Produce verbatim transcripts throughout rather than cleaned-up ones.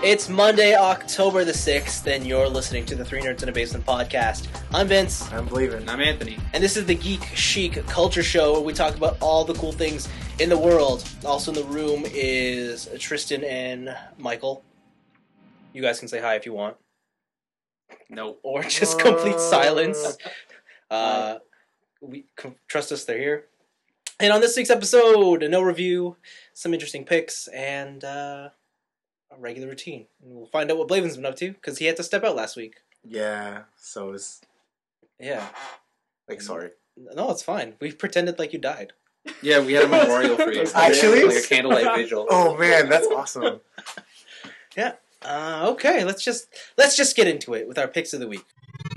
It's Monday, October the sixth, and you're listening to the Three Nerds in a Basement podcast. I'm Vince. I'm Believin'. I'm Anthony. And this is the Geek Chic Culture Show, where we talk about all the cool things in the world. Also in the room is Tristan and Michael. You guys can say hi if you want. Nope. Or just complete silence. Uh, we trust us, they're here. And on this week's episode, a no review, some interesting picks, and uh, a regular routine. And we'll find out what Blaven's been up to, because he had to step out last week. Yeah, so it's... Yeah. Like, sorry. No, it's fine. We pretended like you died. Yeah, we had a memorial for you. Actually? Like a candlelight vigil. Oh, man, that's awesome. Yeah. Uh, okay, let's just let's just get into it with our picks of the week.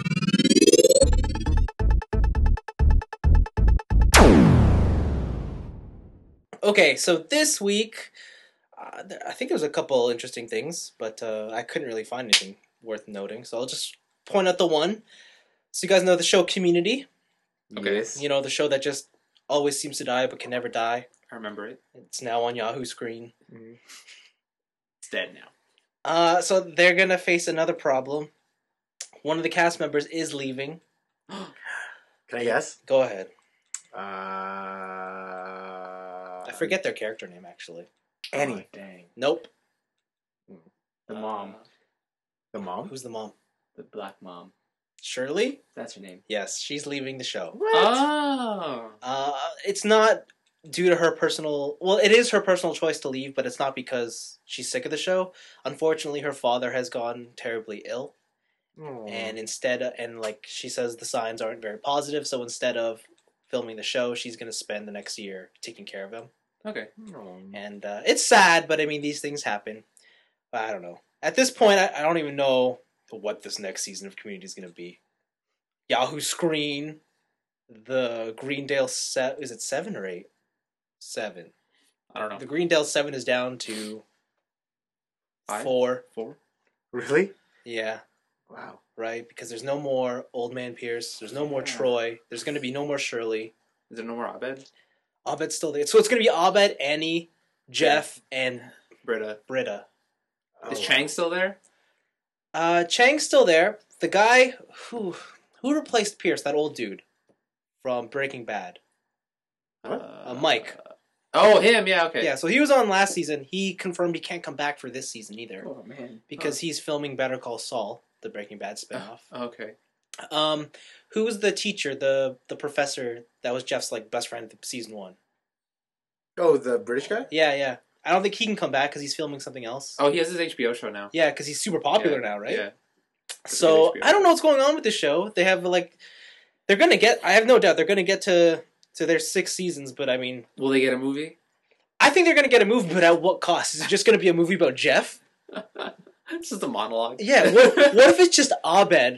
Okay, so this week, uh, I think there was a couple interesting things, but uh, I couldn't really find anything worth noting, so I'll just point out the one. So you guys know the show Community? Okay. Yes. You know, the show that just always seems to die but can never die. I remember it. It's now on Yahoo Screen. Mm-hmm. It's dead now. Uh, so they're gonna face another problem. One of the cast members is leaving. Can I guess? Go ahead. Uh... I forget their character name, actually. Annie. Oh, dang. Nope. The mom. Uh, The mom? who's the mom? The black mom. Shirley? That's her name. Yes, she's leaving the show. What? Oh. Uh, it's not due to her personal... Well, it is her personal choice to leave, but it's not because she's sick of the show. Unfortunately, her father has gone terribly ill. Oh. And instead... And, like, she says the signs aren't very positive, so instead of filming the show, she's going to spend the next year taking care of him. Okay. Oh. And uh, it's sad, but I mean, these things happen. I don't know. At this point, I, I don't even know what this next season of Community is going to be. Yahoo Screen, the Greendale set. Is it seven or eight? Seven. I don't know. The Greendale seven is down to Five? four. Four? Really? Yeah, Wow. right. Because there's no more Old Man Pierce. There's no more Yeah. Troy. There's going to be no more Shirley. Is there no more Abed? Abed's still there. So it's going to be Abed, Annie, Jeff, and Britta. Britta. Is Oh, Chang wow. still there? Uh, Chang's still there. The guy who who replaced Pierce, that old dude from Breaking Bad. What? Uh, Mike. Oh, him. Yeah, okay. Yeah, so he was on last season. He confirmed he can't come back for this season either Oh, man. because he's filming Better Call Saul, the Breaking Bad spinoff. Oh, okay. Um, who was the teacher, the the professor that was Jeff's like best friend in season one? Oh, the British guy? Yeah, yeah. I don't think he can come back because he's filming something else. Oh, he has his H B O show now. Yeah, because he's super popular Yeah, now, right? Yeah. So H B O. I don't know what's going on with this show. They have like, they're gonna get. I have no doubt they're gonna get to to their six seasons. But I mean, Will they get a movie? I think they're gonna get a movie, but at what cost? Is it just gonna be a movie about Jeff? It's just a monologue. Yeah. What, what if it's just Abed,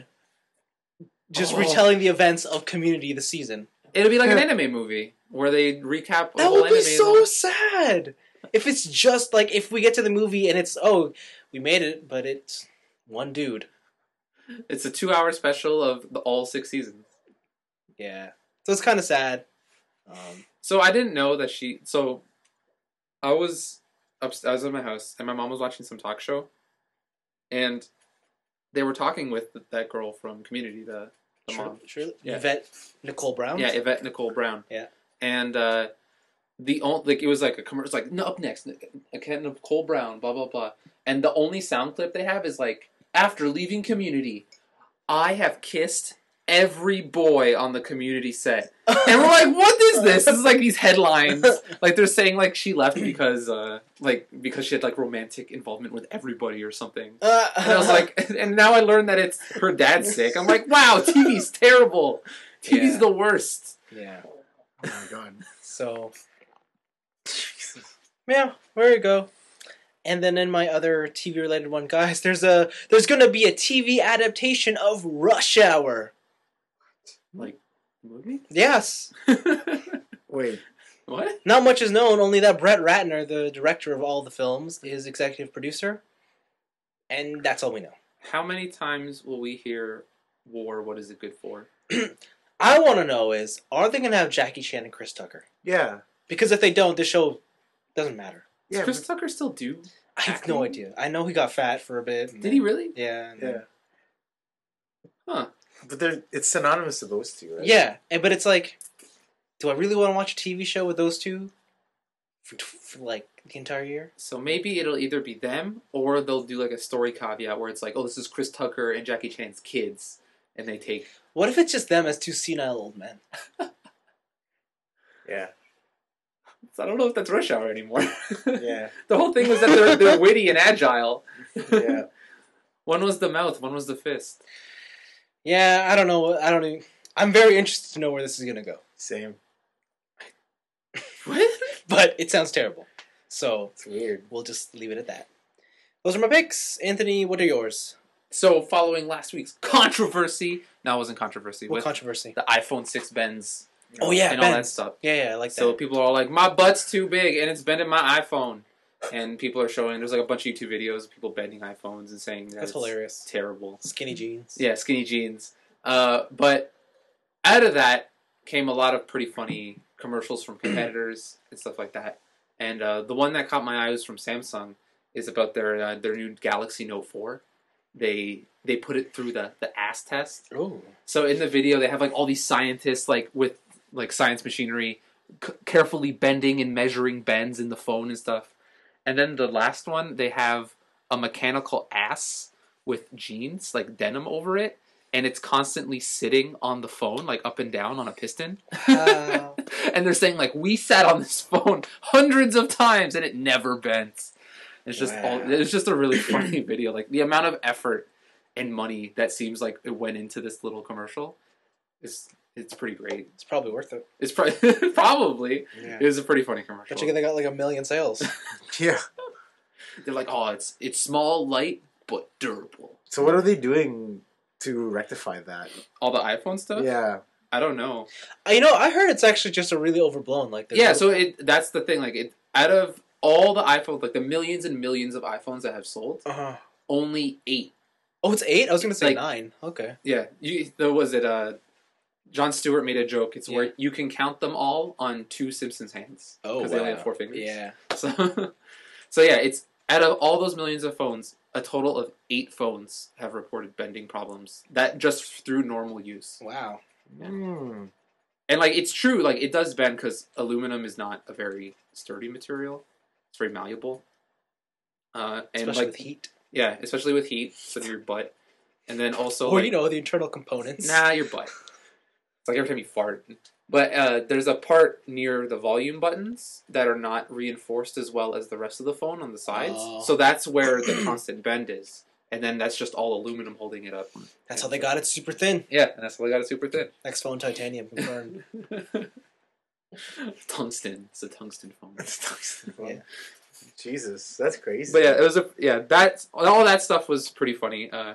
just Oh. retelling the events of Community this season? It'll be like an anime movie where they recap. a That whole would be anime so sad. If it's just like if we get to the movie and it's oh we made it, but it's one dude. It's a two-hour special of the, all six seasons. Yeah. So it's kind of sad. Um, So I didn't know that she. So I was up. I was in my house, and my mom was watching some talk show, and they were talking with that girl from Community, the the Sure, mom. sure. Yeah. Yvette Nicole Brown. Yeah, Yvette Nicole Brown. Yeah. And uh, the only like it was like a commercial. It's like no, up next, okay, Nicole Brown, blah blah blah. And the only sound clip they have is like after leaving Community, I have kissed every boy on the Community set. And we're like, what is this? This is like these headlines. Like they're saying like she left because uh like because she had like romantic involvement with everybody or something. Uh, And I was like, and now I learned that it's her dad's sick. I'm like, wow, T V's terrible. T V's Yeah. the worst. yeah. Oh, my God. So Jesus. yeah, there you go. And then in my other T V related one, guys, there's a there's gonna be a T V adaptation of Rush Hour. Like movie? Yes. Wait. What? Not much is known, only that Brett Ratner, the director of all the films, is executive producer. And that's all we know. How many times will we hear war? What is it good for? I want to know is, are they going to have Jackie Chan and Chris Tucker? Yeah. Because if they don't, the show doesn't matter. Does Yeah. Chris but- Tucker still do? I have no idea. I know he got fat for a bit. and Did then- he really? Yeah. and Yeah. then- Huh. But they're, it's synonymous to those two, right? Yeah, and- but it's like, do I really want to watch a T V show with those two for, for like the entire year? So maybe it'll either be them, or they'll do like a story caveat where it's like, oh, this is Chris Tucker and Jackie Chan's kids, and they take. What if it's just them as two senile old men? Yeah. I don't know if that's Rush Hour anymore. Yeah. The whole thing was that they're they're witty and agile. Yeah. One was the mouth, one was the fist. Yeah, I don't know. I don't even. I'm very interested to know where this is gonna go, Same. What? but it sounds terrible. So It's weird. we'll just leave it at that. Those are my picks. Anthony, what are yours? So following last week's controversy, no, it wasn't controversy. What with controversy? the iPhone six bends Oh yeah, and all that Ben's. stuff. Yeah, yeah, I like So that. people are all like, my butt's too big and it's bending my iPhone. And people are showing, there's like a bunch of YouTube videos of people bending iPhones and saying that That's it's hilarious. terrible. Skinny jeans. Yeah, skinny jeans. Uh, but out of that came a lot of pretty funny commercials from competitors and stuff like that. And uh, the one that caught my eye was from Samsung, is about their uh, their new Galaxy Note four. They they put it through the, the ass test. Oh. So in the video, they have like all these scientists like with like science machinery, c- carefully bending and measuring bends in the phone and stuff. And then the last one, they have a mechanical ass with jeans, like denim over it, and it's constantly sitting on the phone, like up and down on a piston. Wow. And they're saying like, we sat on this phone hundreds of times and it never bends. It's just all, Wow. it's just a really funny video. Like the amount of effort and money that seems like it went into this little commercial is it's pretty great. It's probably worth it. It's pro- probably Yeah. it was a pretty funny commercial. Bet you they got like a million sales. Yeah. They're like, oh, it's it's small, light, but durable. So what are they doing to rectify that? All the iPhone stuff. Yeah. I don't know. Uh, you know, I heard it's actually just a really overblown. Like, there's Yeah, no- so it that's the thing. Like, it out of all the iPhones, like the millions and millions of iPhones that have sold, Uh-huh. only eight. Oh, it's eight. I was gonna say Like- nine. Okay. Yeah, you, there was it. Uh, John Stewart made a joke. It's Yeah. where you can count them all on two Simpsons hands. Oh, because they only wow. have four fingers. Yeah. So, so yeah, it's out of all those millions of phones, a total of eight phones have reported bending problems. That just through normal use. Wow. Hmm. And like it's true, like it does bend because aluminum is not a very sturdy material. It's very malleable. Uh, and Especially like with heat. yeah, especially with heat, so your butt, and then also or like, you know the internal components. nah, your butt. It's like every time you fart. But uh, there's a part near the volume buttons that are not reinforced as well as the rest of the phone on the sides. Oh. So that's where the constant bend is. And then that's just all aluminum holding it up. That's how they got it super thin. Yeah, and that's how they got it super thin. Next phone, titanium confirmed. Tungsten. It's a tungsten phone. Yeah. Jesus, that's crazy. But yeah, it was a yeah. That all that stuff was pretty funny. Uh,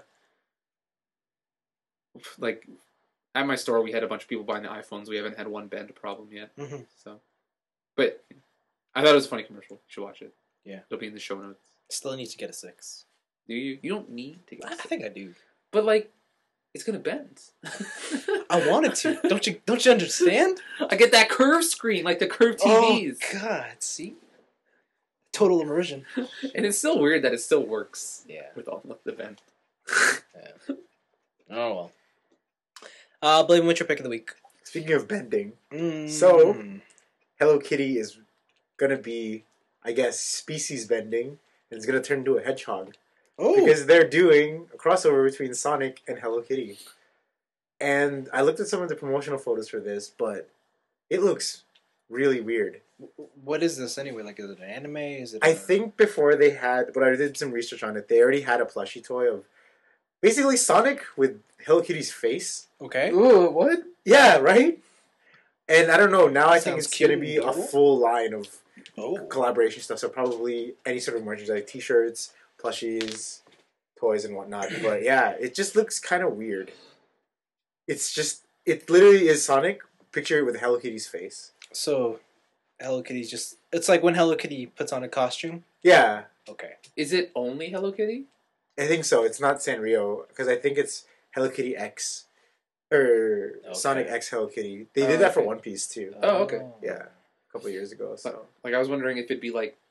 like at my store, we had a bunch of people buying the iPhones. We haven't had one bend problem yet. Mhm. So, but I thought it was a funny commercial. You should watch it. Yeah. It'll be in the show notes. Still needs to get a six. Do you? You don't need to get. I It. think I do. But like, it's gonna bend. I wanted to. Don't you? Don't you understand? I get that curved screen, like the curved T Vs, Oh God! See, total immersion. and it's still weird that it still works Yeah. with all of the bend. Oh well. Uh, Blame, what's your pick of the week? Speaking of bending, Mm. So- Hello Kitty is gonna be, I guess, species bending, and it's gonna turn into a hedgehog oh, because they're doing a crossover between Sonic and Hello Kitty. And I looked at some of the promotional photos for this, but it looks really weird. what is this anyway? Like, is it an anime? Is it? I a- think before they had, but I did some research on it, they already had a plushie toy of basically Sonic with Hello Kitty's face. Okay. Ooh, what? Yeah, right? And I don't know, now I think Sounds it's cute going to and be a adorable. full line of Oh. collaboration stuff, so probably any sort of merchandise, like t-shirts, plushies, toys, and whatnot. But yeah, it just looks kind of weird. It's just, it literally is Sonic. Picture it with Hello Kitty's face. So, Hello Kitty's just. It's like when Hello Kitty puts on a costume. Yeah, Okay. Is it only Hello Kitty? I think so. It's not Sanrio, because I think it's Hello Kitty X. Or Okay. Sonic X Hello Kitty. They Oh, did that for okay. One Piece too. Oh, okay. Yeah, a couple of years ago. So So, like, I was wondering if it'd be like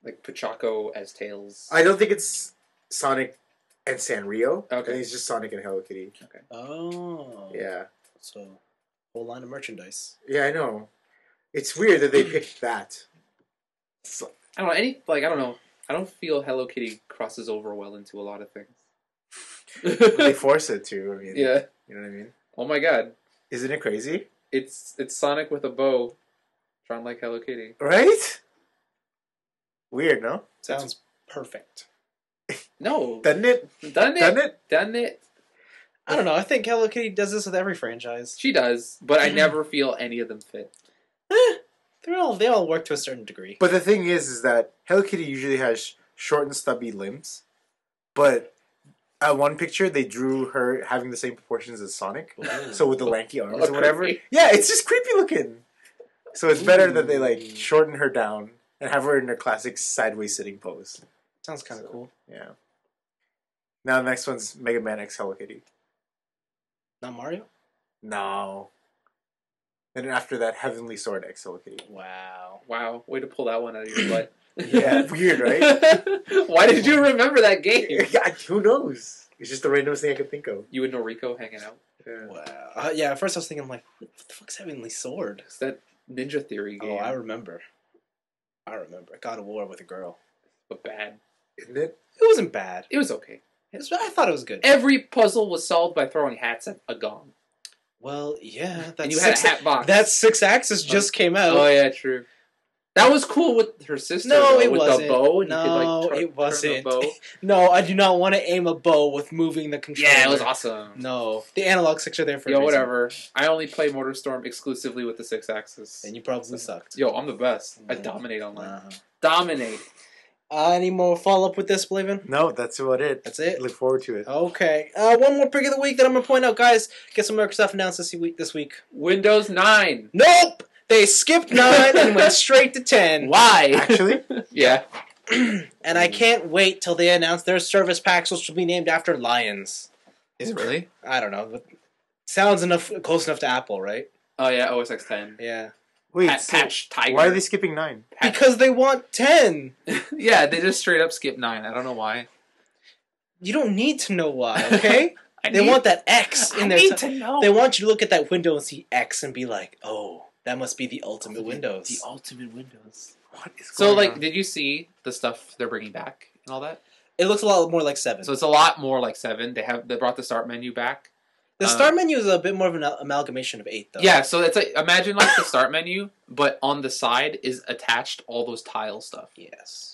like Pachaco as Tails. I don't think it's Sonic and Sanrio. I Okay. think it's just Sonic and Hello Kitty. Oh. Yeah. So, whole line of merchandise. Yeah, I know. It's weird that they picked that. So, I don't know any like I don't know. I don't feel Hello Kitty crosses over well into a lot of things. they force it to. I mean, Yeah. You know what I mean? Oh my god. Isn't it crazy? It's it's Sonic with a bow, drawn like Hello Kitty. Right? Weird, no? Sounds perfect. No, Doesn't it? done it, Doesn't it? done it. I don't know. I think Hello Kitty does this with every franchise. She does, but I never feel any of them fit. Eh, they're all they all work to a certain degree. But the thing is, is that Hello Kitty usually has short and stubby limbs, but at one picture they drew her having the same proportions as Sonic, Ooh. so with the lanky arms Oh, or whatever. creepy. Yeah, it's just creepy looking. So it's better that they like Ooh. shorten her down and have her in her classic sideways sitting pose. Sounds kind of cool. Yeah. Now the next one's Mega Man X Hello Kitty. Not Mario? No. And then after that, Heavenly Sword X Hello Kitty. Wow. Wow, way to pull that one out of your butt. Yeah, weird, right? Why did you remember that game? Yeah, who knows? It's just the randomest thing I could think of. You and Noriko hanging out. Yeah. Wow. Uh, yeah, at first I was thinking, I'm like, what the fuck's Heavenly Sword? It's that Ninja Theory game. Oh, I remember. I remember. God of War with a girl. But bad. Isn't it? It wasn't bad. It was okay. It was, I thought it was good. Every puzzle was solved by throwing hats at a gong. Well, yeah. That's And you had a six, hat box. that Six Axis just came out. Oh, yeah, true. That was cool with her sister. No, though, it with wasn't. the bow. And No, you could, like, tur- it turn the wasn't. bow. No, I do not want to aim a bow with moving the controller. Yeah, it was awesome. No. The analog sticks are there for a Yo, reason. whatever. I only play MotorStorm exclusively with the six axis. And you probably sucked. Yo, I'm the best. I No. dominate online. Uh-huh. Dominate. Uh, any more follow up with this, Blavin? No, that's about it. That's it? Look forward to it. Okay. Uh, one more pick of the week that I'm going to point out. Guys, get some Microsoft announced this week. This week. Windows nine. Nope! They skipped nine and went straight to ten. Why? Actually? Yeah. And I can't wait till they announce their service packs, which will be named after lions. Is it really? I don't know. But sounds enough close enough to Apple, right? Oh, yeah, O S X ten. Yeah. Wait, Pat, so patch Tiger. why are they skipping nine? Patch- Because they want ten. yeah, they just straight up skip nine. I don't know why. You don't need to know why, okay? I They need- want that X in I their need ti- to know. They want you to look at that window and see X and be like, oh, that must be the ultimate Windows. The ultimate Windows. What is So, going like, on? did you see the stuff they're bringing back and all that? It looks a lot more like seven. So it's a lot more like seven. They have they brought the start menu back. the uh, start menu is a bit more of an al- amalgamation of eight, though. Yeah, so it's like imagine like the start menu, but on the side is attached all those tile stuff. Yes.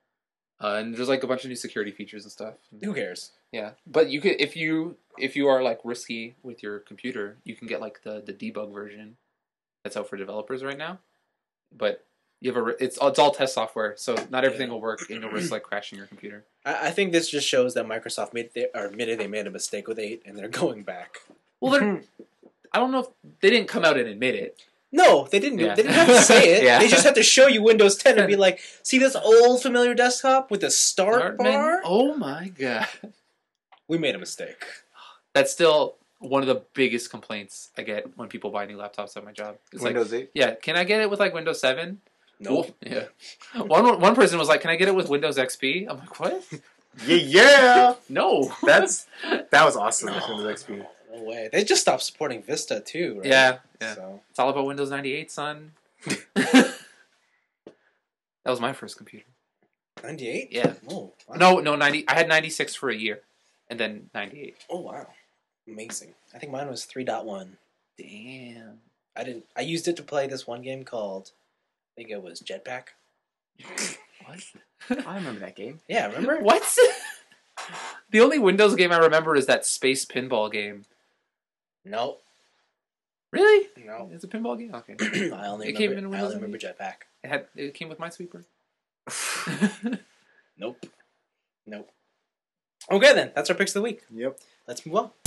Uh, and there's like a bunch of new security features and stuff. Who cares? Yeah, but you could if you if you are like risky with your computer, you can get like the the debug version that's out for developers right now. But you have a it's it's all test software, so not everything will work, and you'll risk like crashing your computer. I, I think this just shows that Microsoft made they, or admitted they made a mistake with eight, and they're going back. Well, they're I don't know if they didn't come out and admit it. No, they didn't. Yeah. They didn't have to say it. Yeah. They just had to show you Windows ten and be like, "See this old familiar desktop with the start, Start bar? menu? Oh my god, We made a mistake." that's still one of the biggest complaints I get when people buy new laptops at my job. It's like, Windows eight? yeah, can I get it with like Windows seven? Nope. Yeah. One one person was like, "Can I get it with Windows X P?" I'm like, "What? Yeah, yeah! No." That's, that was awesome with Windows X P. No way. They just stopped supporting Vista too, right? Yeah, yeah. So It's all about Windows ninety-eight, son. That was my first computer. ninety-eight. Yeah. Oh. Wow. No, no, ninety. I had ninety-six for a year, and then ninety-eight. Oh wow. Amazing. I think mine was three point one. Damn. I didn't. I used it to play this one game called. I think it was Jetpack. What? I remember that game. Yeah, remember? What? The only Windows game I remember is that space pinball game. No, Really? no. It's a pinball game. Okay. I only It remember. came in I Windows only remember Jetpack. It had. It came with Minesweeper. Nope. Nope. Okay then, that's our picks of the week. Yep. Let's move on.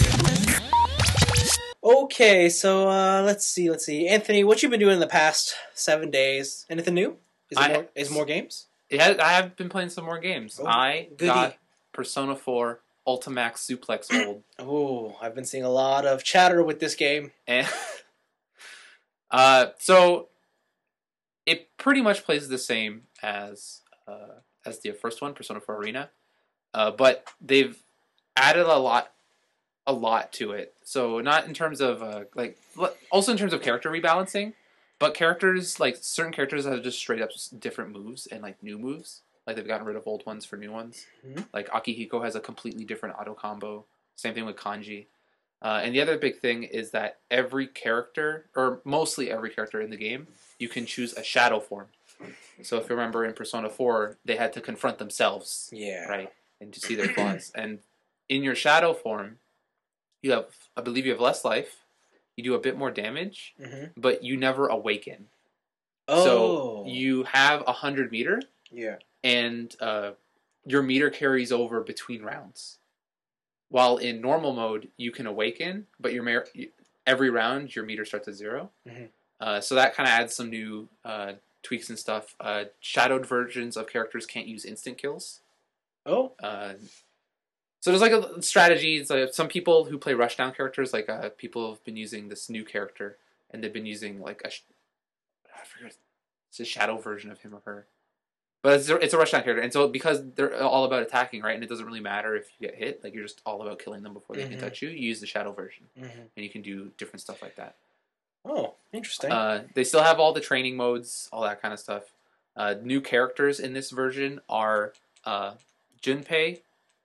Okay, so uh, let's see, let's see. Anthony, what you been doing in the past seven days? Anything new? Is it I- more, is more games? It has, I have been playing some more games. Oh, I goody. got Persona four Ultimax Suplex Gold. Oh, I've been seeing a lot of chatter with this game. And uh, so it pretty much plays the same as uh, as the first one, Persona four Arena. Uh, but they've added a lot, a lot to it. So not in terms of uh, like, also in terms of character rebalancing, but characters like certain characters have just straight up different moves and like new moves. Like they've gotten rid of old ones for new ones. Mm-hmm. Like Akihiko has a completely different auto combo. Same thing with Kanji. Uh, and the other big thing is that every character, or mostly every character in the game, you can choose a shadow form. So if you remember in Persona four, they had to confront themselves, Yeah. right, and to see their flaws. And in your shadow form, you have, I believe, you have less life. You do a bit more damage, Mm-hmm. but you never awaken. Oh. So you have a hundred meter, yeah. and uh, your meter carries over between rounds. While in normal mode, you can awaken, but your mer- every round your meter starts at zero. Mm-hmm. Uh, so that kind of adds some new uh, tweaks and stuff. Uh, shadowed versions of characters can't use instant kills. Oh. Uh, so there's like a strategy. It's like some people who play rushdown characters, like uh, people have been using this new character, and they've been using like a, sh- I forget, it's a shadow version of him or her. But it's a, it's a rushdown character, and so because they're all about attacking, right, and it doesn't really matter if you get hit, like you're just all about killing them before they mm-hmm. can touch you, you use the shadow version, mm-hmm. and you can do different stuff like that. Oh, interesting. Uh, they still have all the training modes, all that kind of stuff. Uh, new characters in this version are uh, Junpei,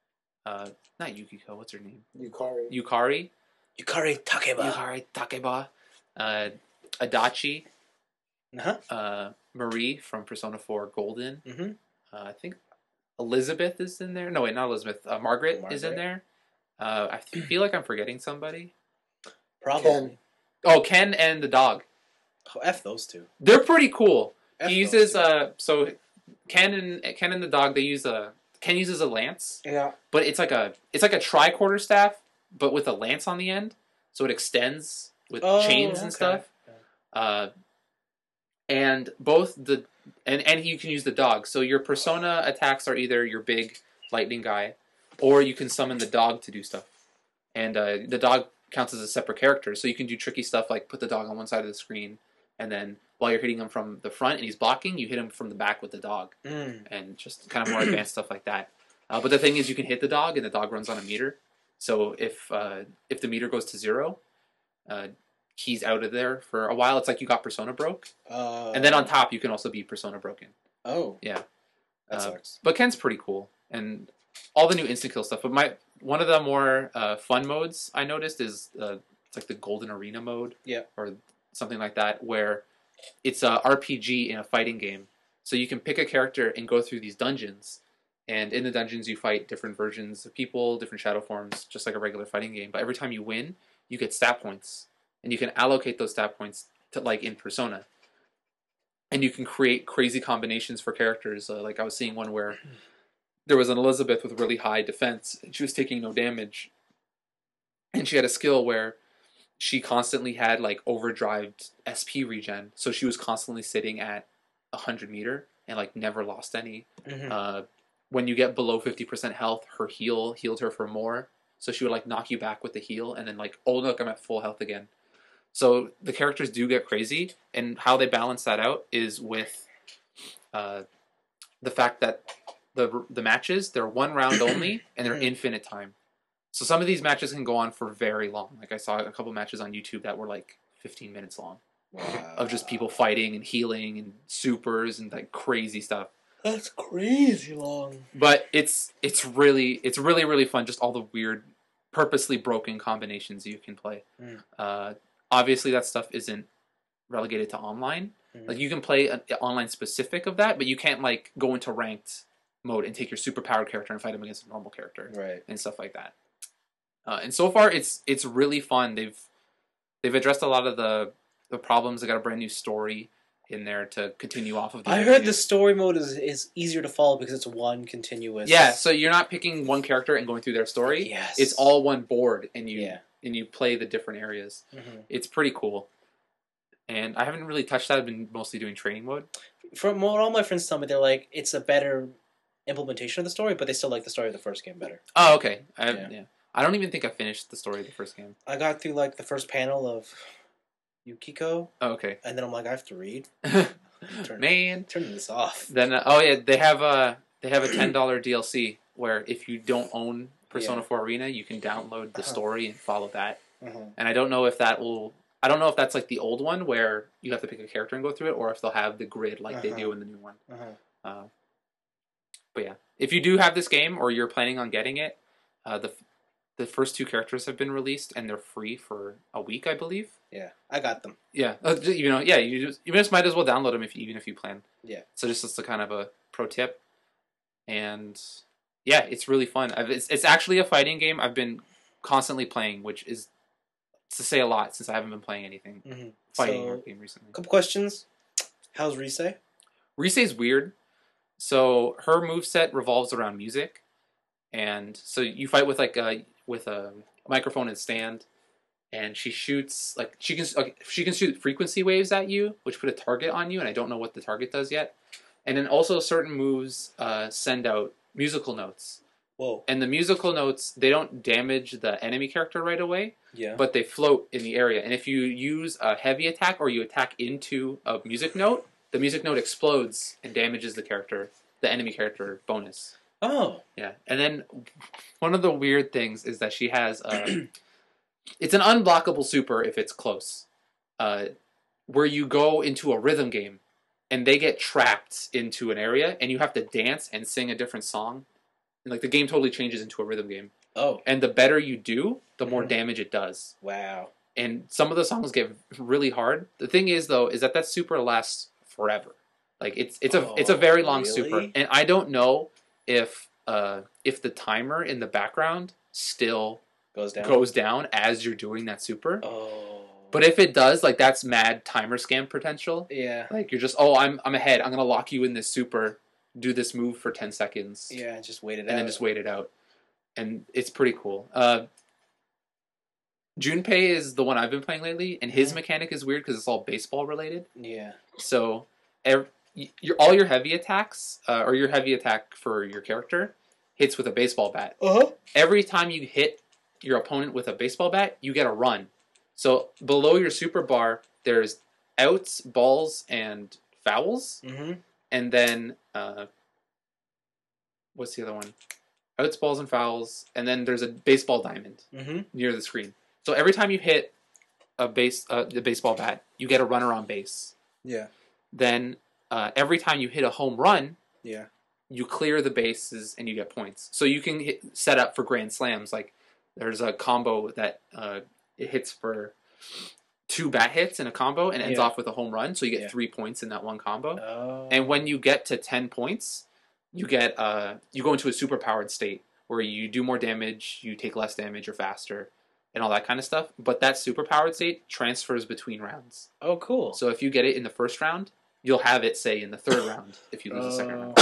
uh, not Yukiko, what's her name? Yukari. Yukari. Yukari Takeba. Yukari Takeba. Uh, Adachi. Uh-huh. Uh, Marie from Persona four Golden. Mm-hmm. Uh, I think Elizabeth is in there. No, wait, not Elizabeth. Uh, Margaret, Margaret is in there. Uh, I feel like I'm forgetting somebody. Probably. Ken. Oh, Ken and the dog. Oh, F those two. They're pretty cool. F he those uses two. uh, so Ken and Ken and the dog. They use a Ken uses a lance, Yeah. but it's like a it's like a tricorder staff, but with a lance on the end, so it extends with Oh, chains and okay. stuff. Uh, and both the and and you can use the dog. So your persona attacks are either your big lightning guy, or you can summon the dog to do stuff. And uh, the dog counts as a separate character, so you can do tricky stuff like put the dog on one side of the screen, and then while you're hitting him from the front and he's blocking, you hit him from the back with the dog, Mm. and just kind of more advanced stuff like that. Uh, but the thing is, you can hit the dog, and the dog runs on a meter. So if uh, if the meter goes to zero, uh, he's out of there for a while. It's like you got Persona broke, Uh, and then on top you can also be Persona broken. Oh. Yeah. That Uh, sucks. But Ken's pretty cool, and all the new instant kill stuff. But my one of the more uh, fun modes I noticed is uh, it's like the Golden Arena mode, Yeah. or something like that, where it's a R P G in a fighting game. So you can pick a character and go through these dungeons, and in the dungeons you fight different versions of people, different shadow forms, just like a regular fighting game. But every time you win, you get stat points, and you can allocate those stat points to like in Persona. And you can create crazy combinations for characters. Uh, like I was seeing one where there was an Elizabeth with really high defense, and she was taking no damage. And she had a skill where she constantly had like overdrive S P regen, so she was constantly sitting at one hundred meter and like never lost any. Mm-hmm. Uh, when you get below fifty percent health, her heal healed her for more. So she would like knock you back with the heal, and then like, oh look, I'm at full health again. So the characters do get crazy, and how they balance that out is with uh, the fact that the the matches, they're one round only, and they're infinite time. So some of these matches can go on for very long. Like I saw a couple matches on YouTube that were like fifteen minutes long, Wow. of just people fighting and healing and supers and like crazy stuff. That's crazy long. But it's it's really it's really really fun. Just all the weird, purposely broken combinations you can play. Mm. Uh, obviously, that stuff isn't relegated to online. Mm. Like you can play an online specific of that, but you can't like go into ranked mode and take your super powered character and fight him against a normal character Right. and stuff like that. Uh, and so far, it's it's really fun. They've they've addressed a lot of the the problems. They got a brand new story in there to continue off of. The I heard the story mode is, is easier to follow because it's one continuous. Yeah, so you're not picking one character and going through their story. Yes. It's all one board, and you Yeah. and you play the different areas. Mm-hmm. It's pretty cool. And I haven't really touched that. I've been mostly doing training mode. From what all my friends tell me, they're like, it's a better implementation of the story, but they still like the story of the first game better. Oh, okay. I, Yeah. yeah. I don't even think I finished the story of the first game. I got through like the first panel of Yukiko, Oh, okay. and then I'm like, I have to read. Turn, Man. turn this off. Then uh, oh yeah, they have a they have a ten dollar D L C where if you don't own Persona Yeah. four Arena, you can download the Uh-huh. story and follow that. Uh-huh. And I don't know if that will. I don't know if that's like the old one where you have to pick a character and go through it, or if they'll have the grid like they Uh-huh. do in the new one. Uh-huh. Uh, but yeah, if you do have this game or you're planning on getting it, uh, the the first two characters have been released and they're free for a week, I believe. Yeah, I got them. Yeah, uh, you know, yeah, you just you just might as well download them if you, even if you plan. Yeah. So just as a kind of a pro tip, and yeah, it's really fun. I've, it's it's actually a fighting game I've been constantly playing, which is to say a lot since I haven't been playing anything Mm-hmm. fighting So, game recently. couple questions. How's Rise? Rise's weird. So her moveset revolves around music, and so you fight with like a with a microphone and stand, and she shoots like she can like, she can shoot frequency waves at you, which put a target on you, and I don't know what the target does yet. And then also certain moves uh, send out musical notes, Whoa. and the musical notes they don't damage the enemy character right away, Yeah. but they float in the area. And if you use a heavy attack or you attack into a music note, the music note explodes and damages the character, the enemy character bonus. Oh. Yeah. And then one of the weird things is that she has uh it's an unblockable super if it's close. Uh, where you go into a rhythm game and they get trapped into an area and you have to dance and sing a different song. And like the game totally changes into a rhythm game. Oh. And the better you do, the more Mhm. damage it does. Wow. And some of the songs get really hard. The thing is, though, is that that super lasts forever. Like it's it's a Oh, it's a very long really? super, and I don't know if uh if the timer in the background still Goes down. goes down as you're doing that super. Oh. But if it does, like that's mad timer scam potential. Yeah. Like you're just oh I'm I'm ahead. I'm gonna lock you in this super, do this move for ten seconds, Yeah. Just wait it and out. then just wait it out. And it's pretty cool. Uh, Junpei is the one I've been playing lately, and his Mhm. mechanic is weird because it's all baseball related. Yeah. So, ev- y- your all your heavy attacks, uh, or your heavy attack for your character, hits with a baseball bat. Uh huh. Every time you hit your opponent with a baseball bat, you get a run. So below your super bar, there's outs, balls, and fouls, Mm-hmm. and then uh, what's the other one? Outs, balls, and fouls, and then there's a baseball diamond Mm-hmm. near the screen. So every time you hit a base, uh, the baseball bat, you get a runner on base. Yeah. Then uh, every time you hit a home run, Yeah. you clear the bases and you get points. So you can hit, set up for grand slams. Like there's a combo that uh, it hits for two bat hits in a combo and ends Yeah. off with a home run. So you get Yeah. three points in that one combo. Oh. And when you get to ten points, you get uh, you go into a super powered state where you do more damage, you take less damage or faster, and all that kind of stuff. But that super powered state transfers between rounds. Oh, cool. So if you get it in the first round, you'll have it say in the third round if you lose the second Oh. round.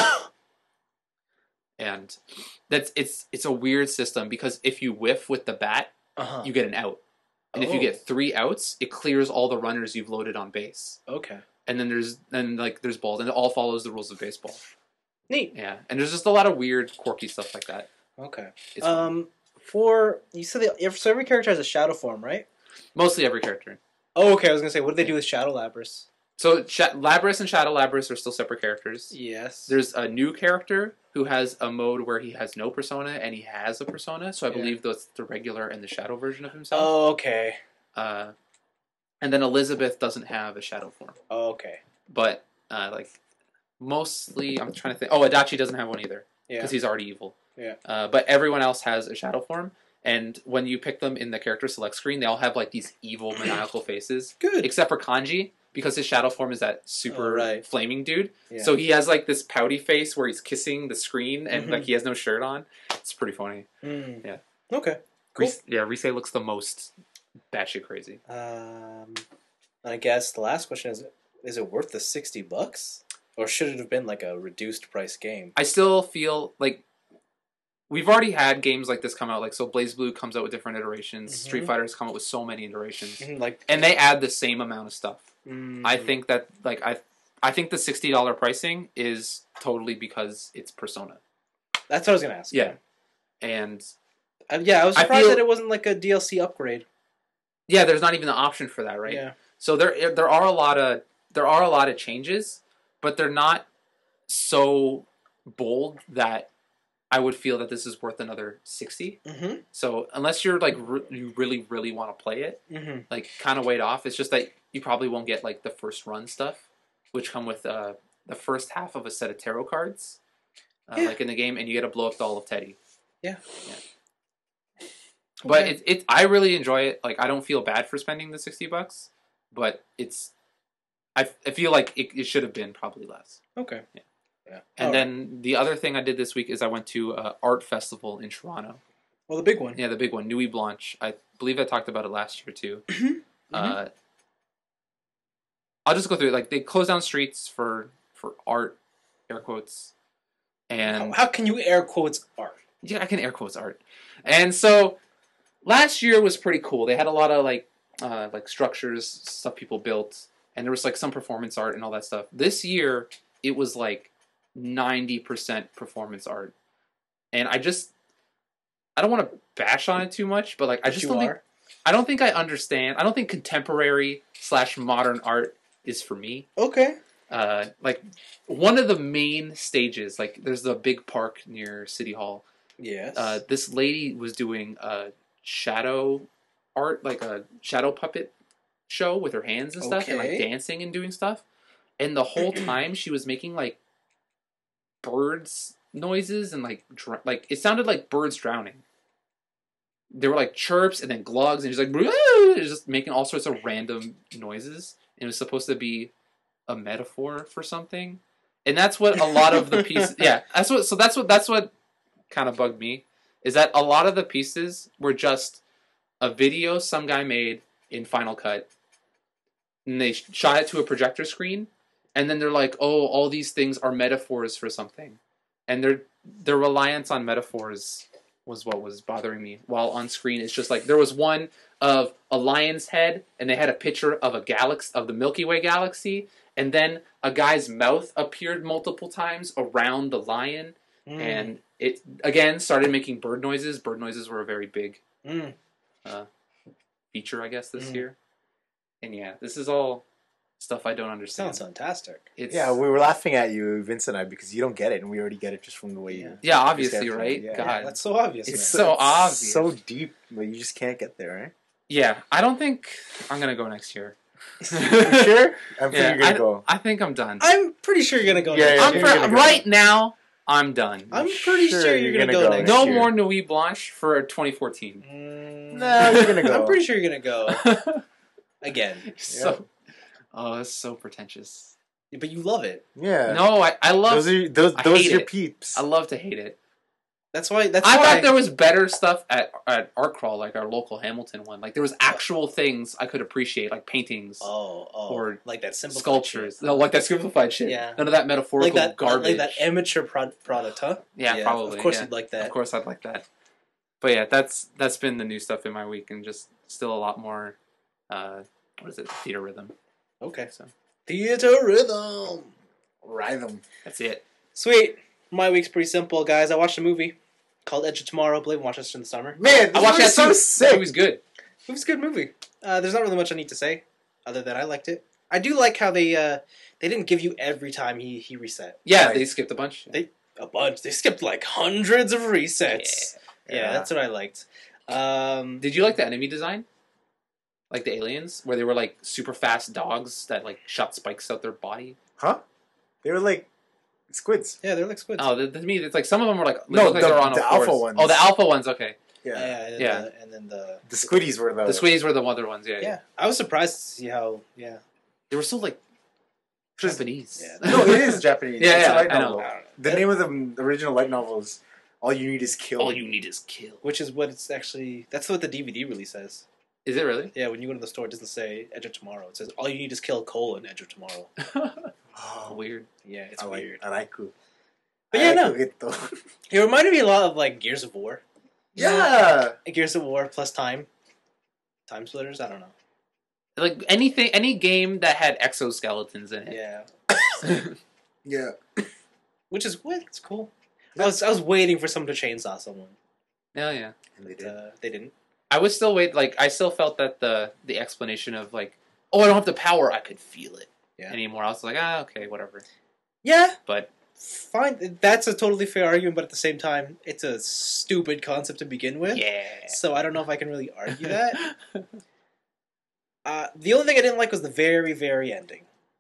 And that's it's it's a weird system because if you whiff with the bat, Uh-huh. you get an out. And if you Oh. get three outs, it clears all the runners you've loaded on base. Okay. And then there's then like there's balls, and it all follows the rules of baseball. Neat. Yeah, and there's just a lot of weird, quirky stuff like that. Okay. It's fun. Um, for you said the, if- so every character has a shadow form, right? Mostly every character. Oh, okay. I was gonna say, what do they do with Shadow Labrys? So Sha- Labrys and Shadow Labrys are still separate characters. Yes. There's a new character who has a mode where he has no persona and he has a persona. So I Yeah. believe that's the regular and the shadow version of himself. Oh, okay. Uh, and then Elizabeth doesn't have a shadow form, Oh, okay. but uh, like mostly, I'm trying to think. Oh, Adachi doesn't have one either Yeah. because he's already evil. Yeah. Uh, but everyone else has a shadow form, and when you pick them in the character select screen, they all have like these evil maniacal faces, Good. except for Kanji because his shadow form is that super Oh, right. flaming dude. Yeah. So he has like this pouty face where he's kissing the screen and Mhm. like he has no shirt on. It's pretty funny. Mm. Yeah. Okay. Cool. Ris- yeah, Rise looks the most batshit crazy. Um, and I guess the last question is: is it worth the sixty bucks, or should it have been like a reduced price game? I still feel like we've already had games like this come out. Like so, Blaze Blue comes out with different iterations. Mhm. Street Fighter's come out with so many iterations, Mhm, Like, and they add the same amount of stuff. Mm. I think that like I, I think the sixty dollar pricing is totally because it's Persona. that's what I was gonna ask. Yeah, and Uh, yeah. I was I surprised feel- that it wasn't like a D L C upgrade. yeah, there's not even the option for that, right? Yeah. So there there are a lot of there are a lot of changes, but they're not so bold that I would feel that this is worth another sixty. Mm-hmm. So unless you're like re- you really really want to play it, Mm-hmm. like kind of wait off. It's just that you probably won't get like the first run stuff, which come with uh, the first half of a set of tarot cards, uh, Yeah. like in the game, and you get a blow up doll of Teddy. Yeah. Yeah. But Okay. it, it I really enjoy it. Like I don't feel bad for spending the sixty bucks, but it's I, I feel like it, it should have been probably less. Okay. Yeah. Yeah. And All then the other thing I did this week is I went to uh, art festival in Toronto. well, the big one. Yeah, the big one, Nuit Blanche. I believe I talked about it last year too. Mhm. Uh, I'll just go through it. Like they close down streets for for art, air quotes, and How, how can you air quotes art? yeah, I can air quotes art. And so last year was pretty cool. They had a lot of like uh, like structures, stuff people built, and there was like some performance art and all that stuff. This year it was like ninety percent performance art, and I just I don't want to bash on it too much, but like I But just you don't think are. I don't think I understand. I don't think contemporary slash modern art is for me. Okay. Uh, like one of the main stages, like there's a big park near City Hall. Yes. Uh, this lady was doing a shadow art, like a shadow puppet show with her hands and stuff, and like Okay. dancing and doing stuff. And the whole time she was making like birds noises and like dr- like it sounded like birds drowning. There were like chirps and then glugs, and she's like it was just making all sorts of random noises. And it was supposed to be a metaphor for something, and that's what a lot of the pieces. Yeah, that's what. So that's what that's what kind of bugged me is that a lot of the pieces were just a video some guy made in Final Cut, and they shot it to a projector screen, and then they're like, "Oh, all these things are metaphors for something," and their their reliance on metaphors was what was bothering me. While on screen, it's just like there was one of a lion's head, and they had a picture of a galaxy of the Milky Way galaxy, and then a guy's mouth appeared multiple times around the lion, Mm. and it again started making bird noises. Bird noises were a very big Mm. feature, I guess, this Mm. year. And yeah, this is all stuff I don't understand. Sounds fantastic. It's, Yeah, we were laughing at you, Vince and I, because you don't get it, and we already get it just from the way Yeah. you. yeah, obviously, described it. right? Yeah. God, That's so obvious. It's man. so it's obvious. so deep, but you just can't get there, right? yeah. I don't think I'm gonna go next year. You sure? I'm pretty Yeah, you're gonna I, go. I think I'm done. I'm pretty sure you're gonna go. Yeah, next yeah, I'm year. you're for, gonna go. right now. I'm done. I'm pretty Sure, sure, you're, you're gonna, gonna go, go next no year. more Nuit Blanche for twenty fourteen. Mm, No, you're gonna go. I'm pretty sure you're gonna go again. so, oh, that's so pretentious. But you love it. Yeah. No, I, I love. Those are those I those hate are your it. peeps. I love to hate it. That's why. That's I why. thought there was better stuff at at Art Crawl, like our local Hamilton one. Like there was actual things I could appreciate, like paintings, Oh, oh, or like that simple sculptures. No, like that simplified shit. Yeah. None of that metaphorical like that garbage. like that amateur pro- product, huh? yeah, probably. Of course, yeah. you'd like that. Of course, I'd like that. But yeah, that's that's been the new stuff in my week, and just still a lot more. Uh, what is it? Theater rhythm. Okay. So Theater rhythm. Rhythm. that's it. Sweet. My week's pretty simple, guys. I watched a movie called Edge of Tomorrow. Believe watched this in the summer. Man, I watched that so too. sick. It was good. It was a good movie. Uh, there's not really much I need to say, other than I liked it. I do like how they uh, they didn't give you every time he he reset Yeah, Right. they skipped a bunch. They- a bunch. They skipped like hundreds of resets. Yeah, Yeah. that's what I liked. Um, Did you like the enemy design? Like the aliens, where they were like super fast dogs that like shot spikes out their body. Huh? They were like squids. yeah, they're like squids. Oh, to me, it's like some of them were like they No, look like the- they were on the all fours. alpha ones. Oh, the alpha ones. Okay, Yeah. yeah, and then Yeah. The, and then the The squiddies were the. the squeeze were the other ones. Yeah, yeah. yeah. I was surprised to see how yeah. They were so like Japanese. Yeah. No, it is Japanese. Yeah, It's a yeah, light I know. novel. I don't know. The name of the original light novel is "All You Need Is Kill." All you need is kill. Which is what it's actually. That's what the D V D release says. Is it really? Yeah, when you go to the store, it doesn't say Edge of Tomorrow. It says all you need is kill colon Edge of Tomorrow. Oh, Weird. Yeah, it's I like, weird. I like it. But yeah, I no. like it though. It reminded me a lot of like Gears of War. Yeah. Gears of War plus time. Time splitters. I don't know. Like anything, any game that had exoskeletons in it. Yeah, Yeah. which is what it's cool. I was I was waiting for someone to chainsaw someone. Oh yeah. And they But, did. uh, they didn't. I was still wait. Like I still felt that the the explanation of like, oh, I don't have the power, I could feel it Yeah. anymore. I was like, ah, okay, whatever. Yeah, but fine. That's a totally fair argument, but at the same time, it's a stupid concept to begin with. yeah. So I don't know if I can really argue that. Uh, the only thing I didn't like was the very, very ending.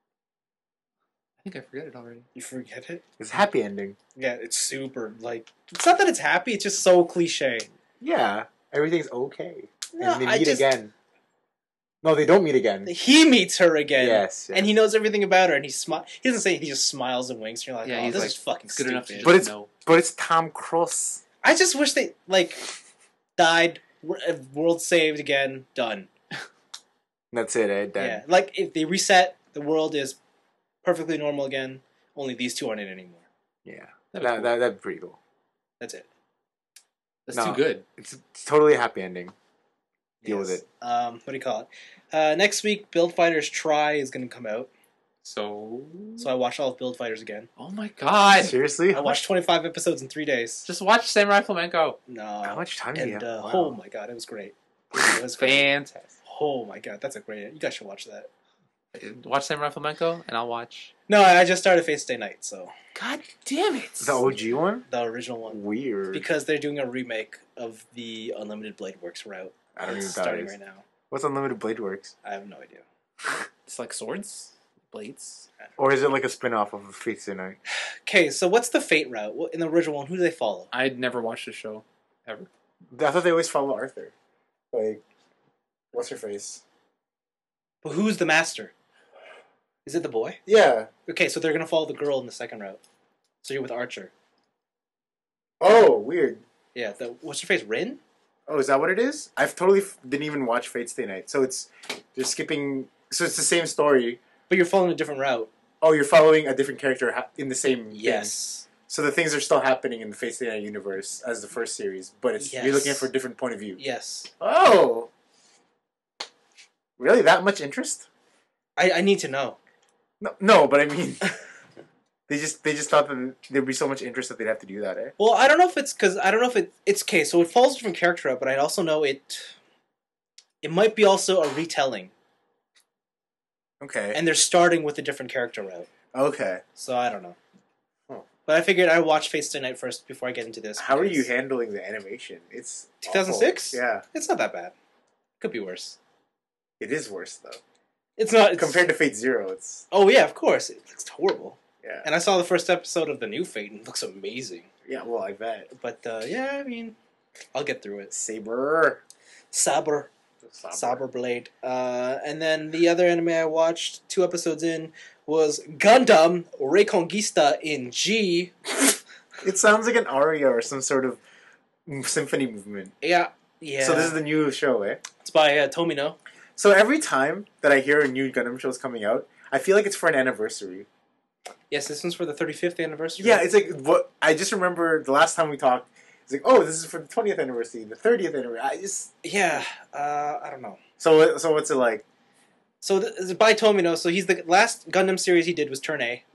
I think I forget it already. You forget it? It's a happy ending. Yeah, it's super, like... It's not that it's happy, it's just so cliche. Yeah, everything's okay. No, and they I meet just... again. No, they don't meet again. He meets her again. Yes, yes. And he knows everything about her, and he smi- He doesn't say, he just smiles and winks, and you're like, Yeah, oh, he's this like, is fucking Good stupid. enough to just But it's- know. But it's Tom Cruise. I just wish they, like, died, w- uh, world saved again, done. That's it, eh? Done. Yeah, like, if they reset, the world is perfectly normal again, only these two aren't in it anymore. Yeah. That'd be That, cool. that, that'd be pretty cool. That's it. That's No. too good. It's, it's totally a happy ending. Deal Yes. with it. Um, what do you call it? Uh, next week, Build Fighters Try is going to come out. So, So I watched all of Build Fighters again. oh my god! Seriously? I watched twenty-five episodes in three days. Just watch Samurai Flamenco. No. How much time do you And, have? uh, Wow. oh my god, it was great. It was great. Fantastic. Oh my god, that's a great... You guys should watch that. Watch Samurai Flamenco, and I'll watch. No, I I just started Face Day Night, so... God damn it! The O G one? The original one. Weird. Because they're doing a remake of the Unlimited Blade Works route. I don't even know It's what that starting is. right now. What's Unlimited Blade Works? I have no idea. It's like swords, blades. Or is it like a spin off of Fate Stay Night? Okay, so what's the Fate route? What- In the original one, who do they follow? I'd never watched the show ever. I thought they always follow Arthur. Like, what's her face? But who's the master? Is it the boy? Yeah. Okay, so they're gonna follow the girl in the second route. So you're with Archer. Oh, weird. Yeah, the what's her face? Rin? Oh, is that what it is? I've totally f- didn't even watch Fate Stay Night. So it's they're skipping. So it's the same story. But you're following a different route. Oh, you're following a different character ha- in the same. thing. Yes. So the things are still happening in the Fate Stay Night universe as the first series, but it's Yes. you're looking at it for a different point of view. Yes. Oh, really? That much interest? I, I need to know. No, no, but I mean, they just they just thought that there'd be so much interest that they'd have to do that, eh? Well, I don't know if it's because I don't know if it it's okay. So it follows a different character route, but I also know it. It might be also a retelling, Okay. and they're starting with a different character route. Okay. So I don't know. Huh. But I figured I'd watch Face Day Night first before I get into this. How are you because handling the animation? It's two thousand six? awful. Yeah, It's not that bad. Could be worse. it is worse though. It's not it's, Compared to Fate Zero, it's Oh yeah, of course. It looks horrible. yeah, And I saw the first episode of the new Fate, and it looks amazing. yeah. Well, I bet But uh, yeah, I mean, I'll get through it. Saber, Saber. Saber Blade. Uh, and then the other anime I watched, two episodes in, was Gundam Reconquista in G. It sounds like an aria or some sort of symphony movement. Yeah, yeah. So this is the new show, eh? It's by uh, Tomino. So every time that I hear a new Gundam show is coming out, I feel like it's for an anniversary. Yes, this one's for the thirty-fifth anniversary. Yeah, it's like what I just remember the last time we talked. It's like, oh, this is for the twentieth anniversary, the thirtieth anniversary. I just Yeah, uh, I don't know. so what- so what's it like? So th- it's by Tomino. So he's the last Gundam series he did was Turn A.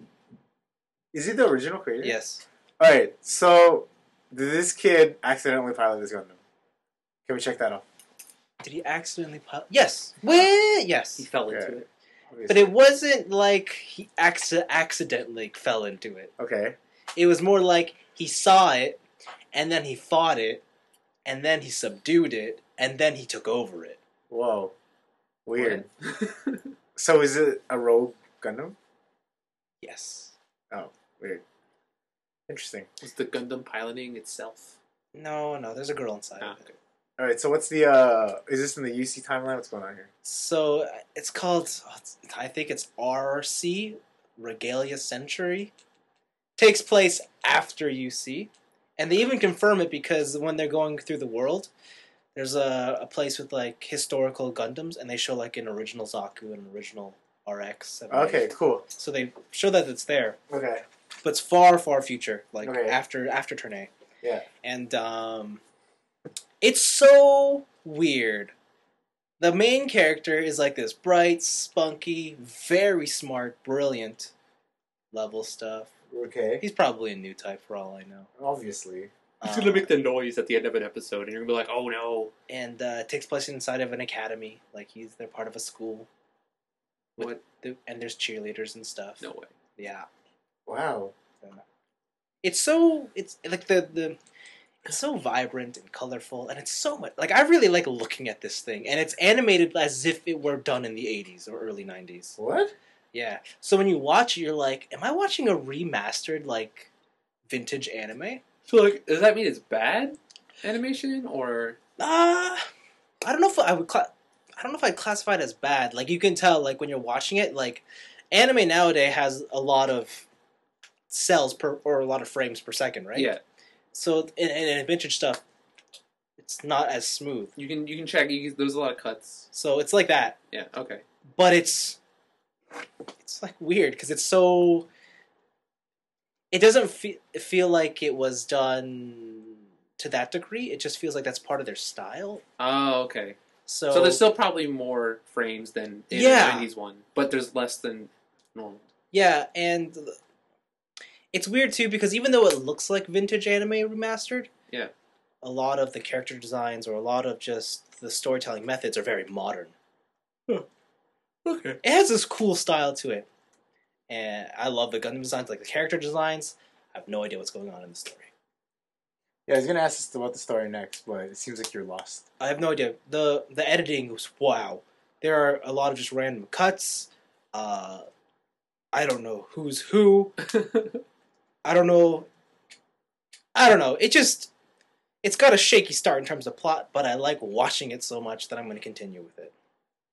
Is he the original creator? Yes. All right. So did this kid accidentally pilot this Gundam? Can we check that out? Did he accidentally pilot? Yes. Well, yes. He fell into Yeah. it. But it wasn't like he acc- accidentally fell into it. Okay. It was more like he saw it, and then he fought it, and then he subdued it, and then he took over it. Whoa. Weird. So is it a rogue Gundam? Yes. Weird. Interesting. Was the Gundam piloting itself? No, no, there's a girl inside Ah, of it. okay. All right. So what's the? uh Is this in the U C timeline? What's going on here? So uh, it's called, oh, it's- I think it's R C, Regalia Century. Takes place after U C. And they even confirm it because when they're going through the world, there's a, a place with like historical Gundams, and they show like an original Zaku and an original R X. and, like- Okay. Cool. So they show that it's there. Okay. But it's far, far future, like Okay. after after Turn A. Yeah. And um, it's so weird. The main character is like this bright, spunky, very smart, brilliant level stuff. Okay. He's probably a new type for all I know. Obviously. He's Uh, gonna make the noise at the end of an episode, and you're gonna be like, "Oh no!" and uh, it takes place inside of an academy. Like he's they're part of a school. With What? the, and there's cheerleaders and stuff. No way. Yeah. Wow. It's so it's like the the it's so vibrant and colorful, and it's so much like I really like looking at this thing, and it's animated as if it were done in the eighties or early nineties. What? Yeah. So when you watch it, you're like, am I watching a remastered like vintage anime? So like, does that mean it's bad animation or? Uh I don't know if I would. Cla- I don't know if I'd classify it as bad. Like you can tell, like when you're watching it, like anime nowadays has a lot of cells per or a lot of frames per second, right? Yeah, So in, in vintage stuff, it's not as smooth. you can you can check. You can, there's a lot of cuts. So it's like that, Yeah. Okay. but it's it's like weird because it's so. It doesn't feel feel like it was done to that degree. It just feels like that's part of their style. Oh, okay. So, So there's still probably more frames than in Yeah. the nineties one, but there's less than normal. yeah, and it's weird too because even though it looks like vintage anime remastered, Yeah. a lot of the character designs or a lot of just the storytelling methods are very modern. Okay. It has this cool style to it, and I love the Gundam designs, like the character designs. I have no idea what's going on in the story. Yeah, I was gonna ask us about the story next, but it seems like you're lost. I have no idea. the The editing was wow. There are a lot of just random cuts. Uh, I don't know who's who. I don't know. I don't know. It just it's got a shaky start in terms of plot, but I like watching it so much that I'm going to continue with it.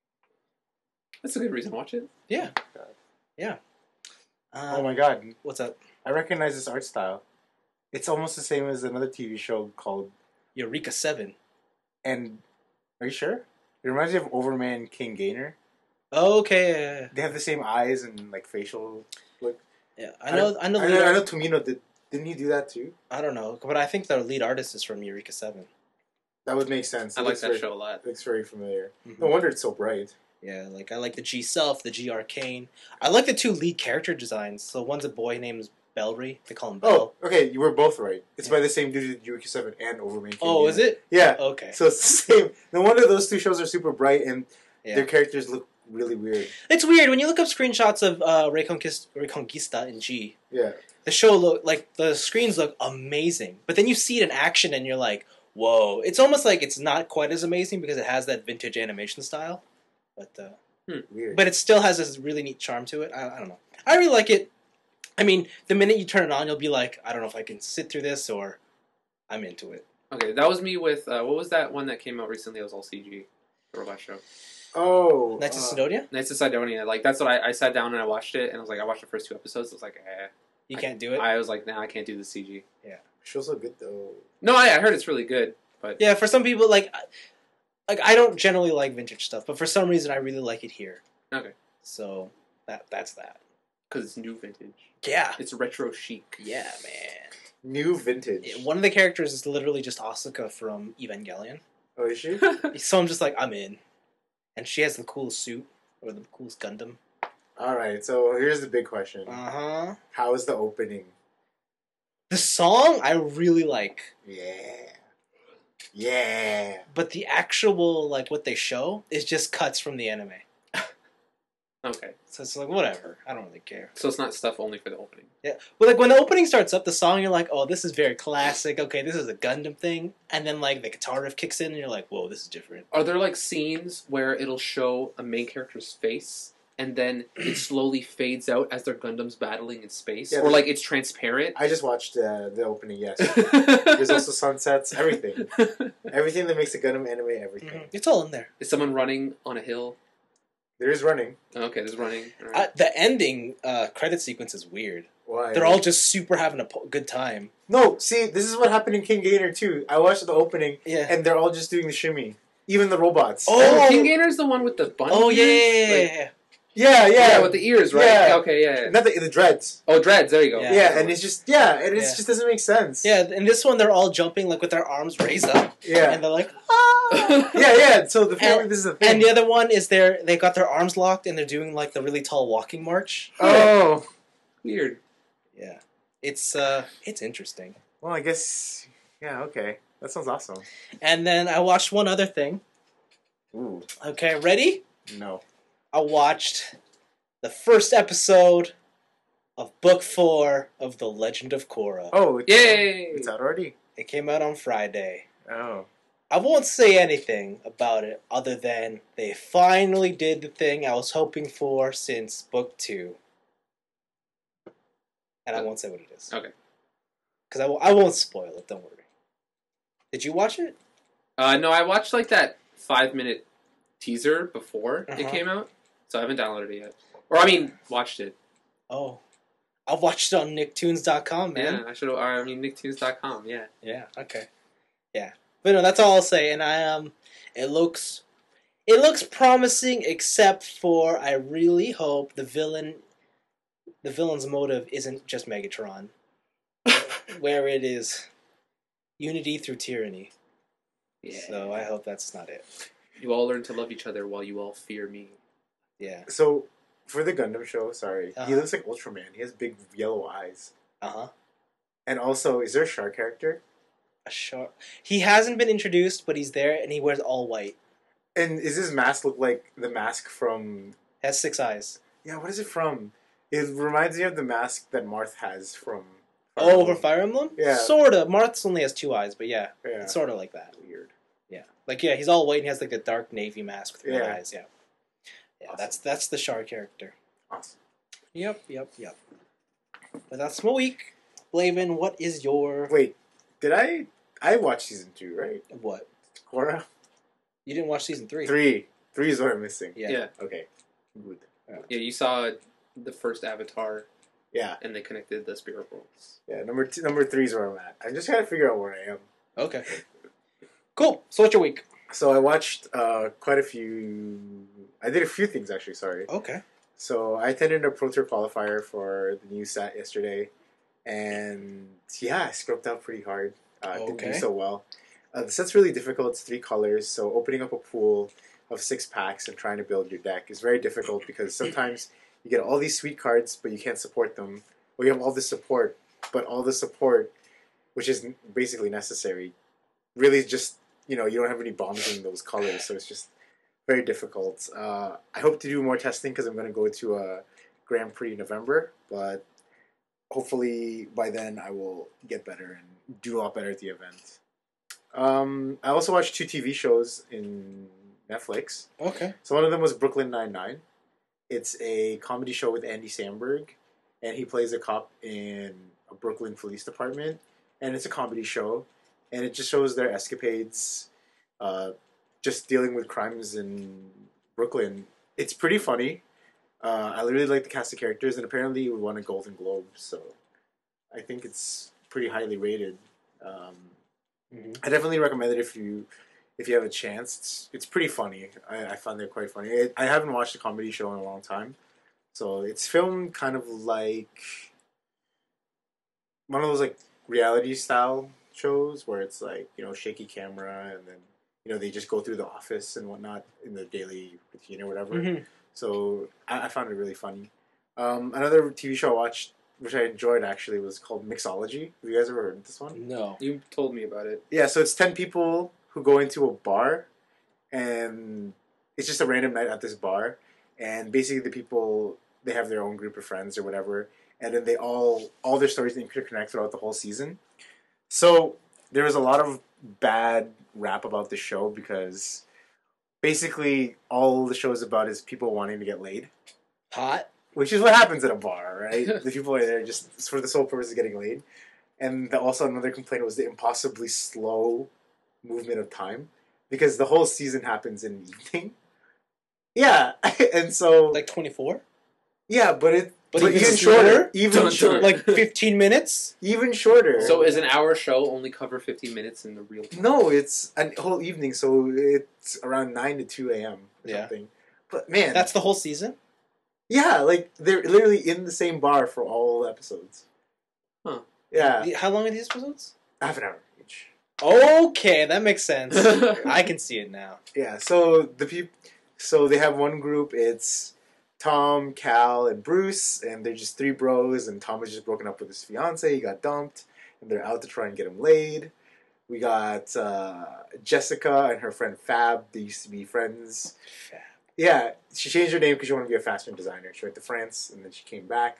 That's a good reason to watch it. Yeah, yeah. Um, Oh my god, What's up? I recognize this art style. It's almost the same as another T V show called. Eureka Seven. And are you sure? It reminds me of Overman King Gainer. Oh, okay. Yeah, yeah, They have the same eyes and like facial look. yeah. I know. I know. I The know, lead I know art- Tomino did. Didn't he do that too? I don't know, but I think the lead artist is from Eureka Seven. That would make sense. I It like looks that very, show a lot. Looks very familiar. Mhm. No wonder it's so bright. Yeah, like I like the G Self, the G Arcane. I like the two lead character designs. So one's a boy named Bellry. They call him Bell. Oh, okay, you were both right. It's Yeah. by the same dude who did Eureka Seven and Overman King Oh, Gainer. is it? Yeah. Okay. So it's the same. No wonder those two shows are super bright and Yeah. their characters look really weird. It's weird when you look up screenshots of uh, Reconquista, Reconquista in G. Yeah. The show look like the screens look amazing, but then you see it in action and you're like, "Whoa!" It's almost like it's not quite as amazing because it has that vintage animation style, but uh, Weird. but it still has this really neat charm to it. I, I don't know. I really like it. I mean, the minute you turn it on, you'll be like, "I don't know if I can sit through this," or "I'm into it." Okay, that was me with uh, what was that one that came out recently? It was all C G, the robot show. oh. Knights of uh, Sidonia. Knights of Sidonia. Like that's what I, I sat down and I watched it, and I was like, I watched the first two episodes. I was like, eh. You can't do it. I was like, nah, I can't do the C G. Shows look good though. No, I, I heard it's really good, but Yeah, for some people, like, I- like I don't generally like vintage stuff, but for some reason, I really like it here. Okay. So that that's that. because it's new vintage. Yeah. It's retro chic. Yeah, man. New vintage. Yeah, one of the characters is literally just Asuka from Evangelion. Oh, is she? So I'm just like, I'm in. And she has the coolest suit, or the coolest Gundam. All right. So here's the big question: Uh huh. How is the opening? The song I really like, Yeah. Yeah. but the actual like what they show is just cuts from the anime. Okay, So it's like whatever. I don't really care. so it's not stuff only for the opening. Yeah, but like when the opening starts up, the song you're like, oh, this is very classic. Okay, this is a Gundam thing, and then like the guitar riff kicks in, and you're like, whoa, this is different. Are there like scenes where it'll show a main character's face and then it slowly fades out as their Gundam's battling in space, Yeah, or like it's transparent? I just watched uh, the opening. Yes. There's also sunsets. Everything. Everything that makes a Gundam anime. Everything. Mhm. It's all in there. Is someone running on a hill? There is running. Okay, there's running. All right. Uh, the ending uh, credit sequence is weird. Why? They're all just super having a po- good time. No, see, this is what happened in King Gainer too. I watched the opening, Yeah. and they're all just doing the shimmy. Even the robots. Oh! Oh, King Gainer's the one with the bunny. Oh yeah, ears? yeah, yeah, Like- yeah. yeah, yeah, yeah, with the ears, right? Yeah. Okay, yeah. yeah. Not the, the dreads. Oh, dreads. There you go. Yeah. Yeah, and it's just yeah, and it Yeah. just doesn't make sense. Yeah, in this one they're all jumping like with their arms raised up, yeah, and they're like, ah. yeah, yeah. So the family, And- this is a thing. And the other one is they're they got their arms locked and they're doing like the really tall walking march. oh, Weird. Yeah, it's uh, it's interesting. well, I guess yeah. Okay, that sounds awesome. And then I watched one other thing. Ooh, Okay, ready? no. I watched the first episode of book four of The Legend of Korra. Oh, it's Yay! Out. It's out already. It came out on Friday. Oh. I won't say anything about it other than they finally did the thing I was hoping for since book two. And I won't say what it is. Okay. Because I, w- I won't spoil it, don't worry. Did you watch it? Uh, no, I watched like that five minute teaser before Uh-huh. it came out, so I haven't downloaded it yet. Or I mean, watched it. Oh. I watched it on Nicktoons dot com, man. Yeah, I should have. I mean, Nicktoons dot com. Yeah. Yeah, okay. Yeah. But no, that's all I'll say. And I um it looks it looks promising except for I really hope the villain the villain's motive isn't just Megatron. Where it is unity through tyranny. Yeah. So I hope that's not it. You all learn to love each other while you all fear me. Yeah. So, for the Gundam show, sorry, Uh-huh. he looks like Ultraman. He has big yellow eyes. Uh-huh. And also, is there a shark character? A shark. He hasn't been introduced, but he's there and he wears all white. And is his mask look like the mask from... Has six eyes. Yeah, what is it from? It reminds me of the mask that Marth has from... Oh, over Fire Emblem? Yeah. Sorta. Marth's only has two eyes, but yeah. Yeah. It's sorta like that. Weird. Yeah, like yeah, he's all white and he has like a dark navy mask with red Yeah. eyes. Yeah, yeah, Awesome. that's that's the Char character. Awesome. Yep, yep, yep. But that's my week. Blaven, what is your Wait, did I... I watched season two, right? what? Korra? You didn't watch season three. Three. Three is what I'm missing. Yeah. Yeah. Okay. Good. Yeah, you saw the first Avatar, Yeah. and they connected the spirit worlds. Yeah, number two, number three is where I'm at. I just gotta figure out where I am. Okay. Cool. So what's your week? So I watched uh, quite a few... I did a few things, actually, sorry. Okay. So I attended a Pro Tour qualifier for the new set yesterday, and yeah, I scoped out pretty hard. Uh, Didn't do Okay. so well. Uh, the set's really difficult. It's three colors, so opening up a pool of six packs and trying to build your deck is very difficult because sometimes you get all these sweet cards, but you can't support them. Or you have all this support, but all the support, which is basically necessary, really just, you know, you don't have any bombs in those colors, so it's just very difficult. Uh, I hope to do more testing because I'm going to go to a Grand Prix in November, but hopefully by then I will get better and do a lot better at the event. Um, I also watched two T V shows in Netflix. Okay. So one of them was Brooklyn Nine-Nine. It's a comedy show with Andy Samberg, and he plays a cop in a Brooklyn police department, and it's a comedy show, and it just shows their escapades, uh, just dealing with crimes in Brooklyn. It's pretty funny. Uh, I really like the cast of characters, and apparently it won a Golden Globe, so I think it's pretty highly rated. Um, Mm-hmm. I definitely recommend it if you if you have a chance. It's it's pretty funny. I, I found it quite funny. I, I haven't watched a comedy show in a long time, so it's filmed kind of like one of those like reality style shows where it's like, you know, shaky camera, and then, you know, they just go through the office and whatnot in the daily routine or whatever. Mm-hmm. So I, I found it really funny. Um, another T V show I watched, which I enjoyed actually, was called Mixology. Have you guys ever heard of this one? No. You told me about it. Yeah, so it's ten people who go into a bar, and it's just a random night at this bar, and basically the people, they have their own group of friends or whatever, and then they all, all their stories interconnect throughout the whole season. So there was a lot of bad rap about the show because basically all the show is about is people wanting to get laid, Hot. which is what happens at a bar, right? The people are there just for the sole purpose of getting laid. And the, also another complaint was the impossibly slow movement of time, because the whole season happens in the evening. Yeah, and so Like twenty-four? yeah, but it But but even even shorter? shorter, even Dun, dun. shorter, Like fifteen minutes? even shorter. So is an hour show only cover fifteen minutes in the real time? no, it's a whole evening, so it's around nine to two a.m. or Yeah. something. But man, That's the whole season? yeah, like they're literally in the same bar for all episodes. Huh. Yeah, How long are these episodes? half an hour each. Okay, that makes sense. I can see it now. Yeah, so the peop- so they have one group. It's Tom, Cal, and Bruce, and they're just three bros. And Tom has just broken up with his fiance. He got dumped, and they're out to try and get him laid. We got uh, Jessica and her friend Fab. They used to be friends. Fab. Yeah, she changed her name because she wanted to be a fashion designer. She went to France, and then she came back.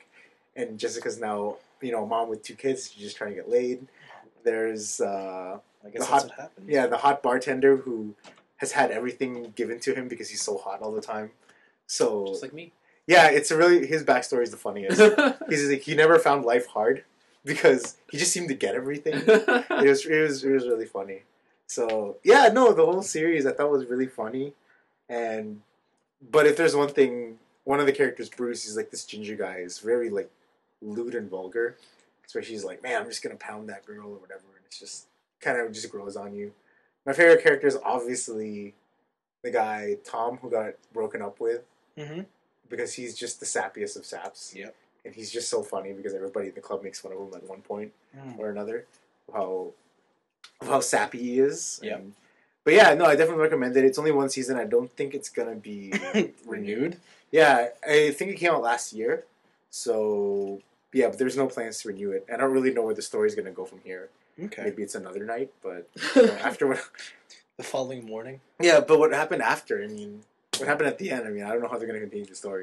and Jessica's now you know a mom with two kids. She's just trying to get laid. There's uh, I guess the that's hot- what happened. yeah the hot bartender who has had everything given to him because he's so hot all the time. So Just like me. yeah, it's a really his backstory is the funniest. He's like he never found life hard because he just seemed to get everything. It was it was it was really funny. So yeah, no, the whole series I thought was really funny, and but if there's one thing, one of the characters, Bruce, he's like this ginger guy, is very like lewd and vulgar. So she's like, man, I'm just gonna pound that girl or whatever, and it's just kind of just grows on you. My favorite character is obviously the guy Tom who got broken up with Mm-hmm. because he's just the sappiest of saps. Yep. And he's just so funny because everybody in the club makes fun of him at one point Mm. or another. How how sappy he is. Yep. And- but yeah, no, I definitely recommend it. It's only one season. I don't think it's gonna be Renewed. Yeah, I think it came out last year. So yeah, but there's no plans to renew it. I don't really know where the story's gonna go from here. Okay. Maybe it's another night, but you know, after what The following morning. Yeah, but what happened after? I mean what happened at the end? I mean, I don't know how they're gonna continue the story.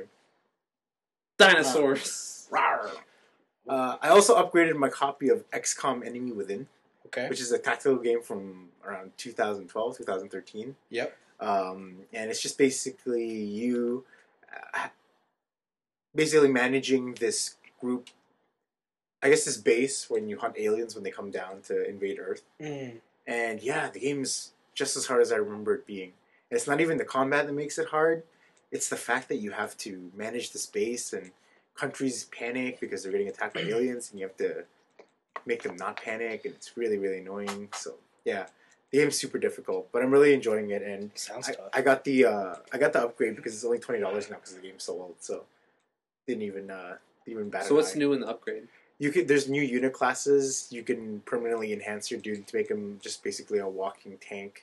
Dinosaurs. Rawr. Uh, I also upgraded my copy of X COM Enemy Within, Okay. which is a tactical game from around two thousand twelve, two thousand thirteen. Yep. Um, and it's just basically you uh, basically managing this group, I guess this base when you hunt aliens when they come down to invade Earth. Mm. And yeah, the game's just as hard as I remember it being. And it's not even the combat that makes it hard. It's the fact that you have to manage the space and countries panic because they're getting attacked by aliens and you have to make them not panic and it's really, really annoying. So yeah, the game's super difficult, but I'm really enjoying it and Sounds I, tough. I got the uh, I got the upgrade because it's only twenty dollars now because the game's so old. So didn't even uh, didn't even bat So an what's eye. new in the upgrade? You can there's new unit classes. You can permanently enhance your dude to make him just basically a walking tank,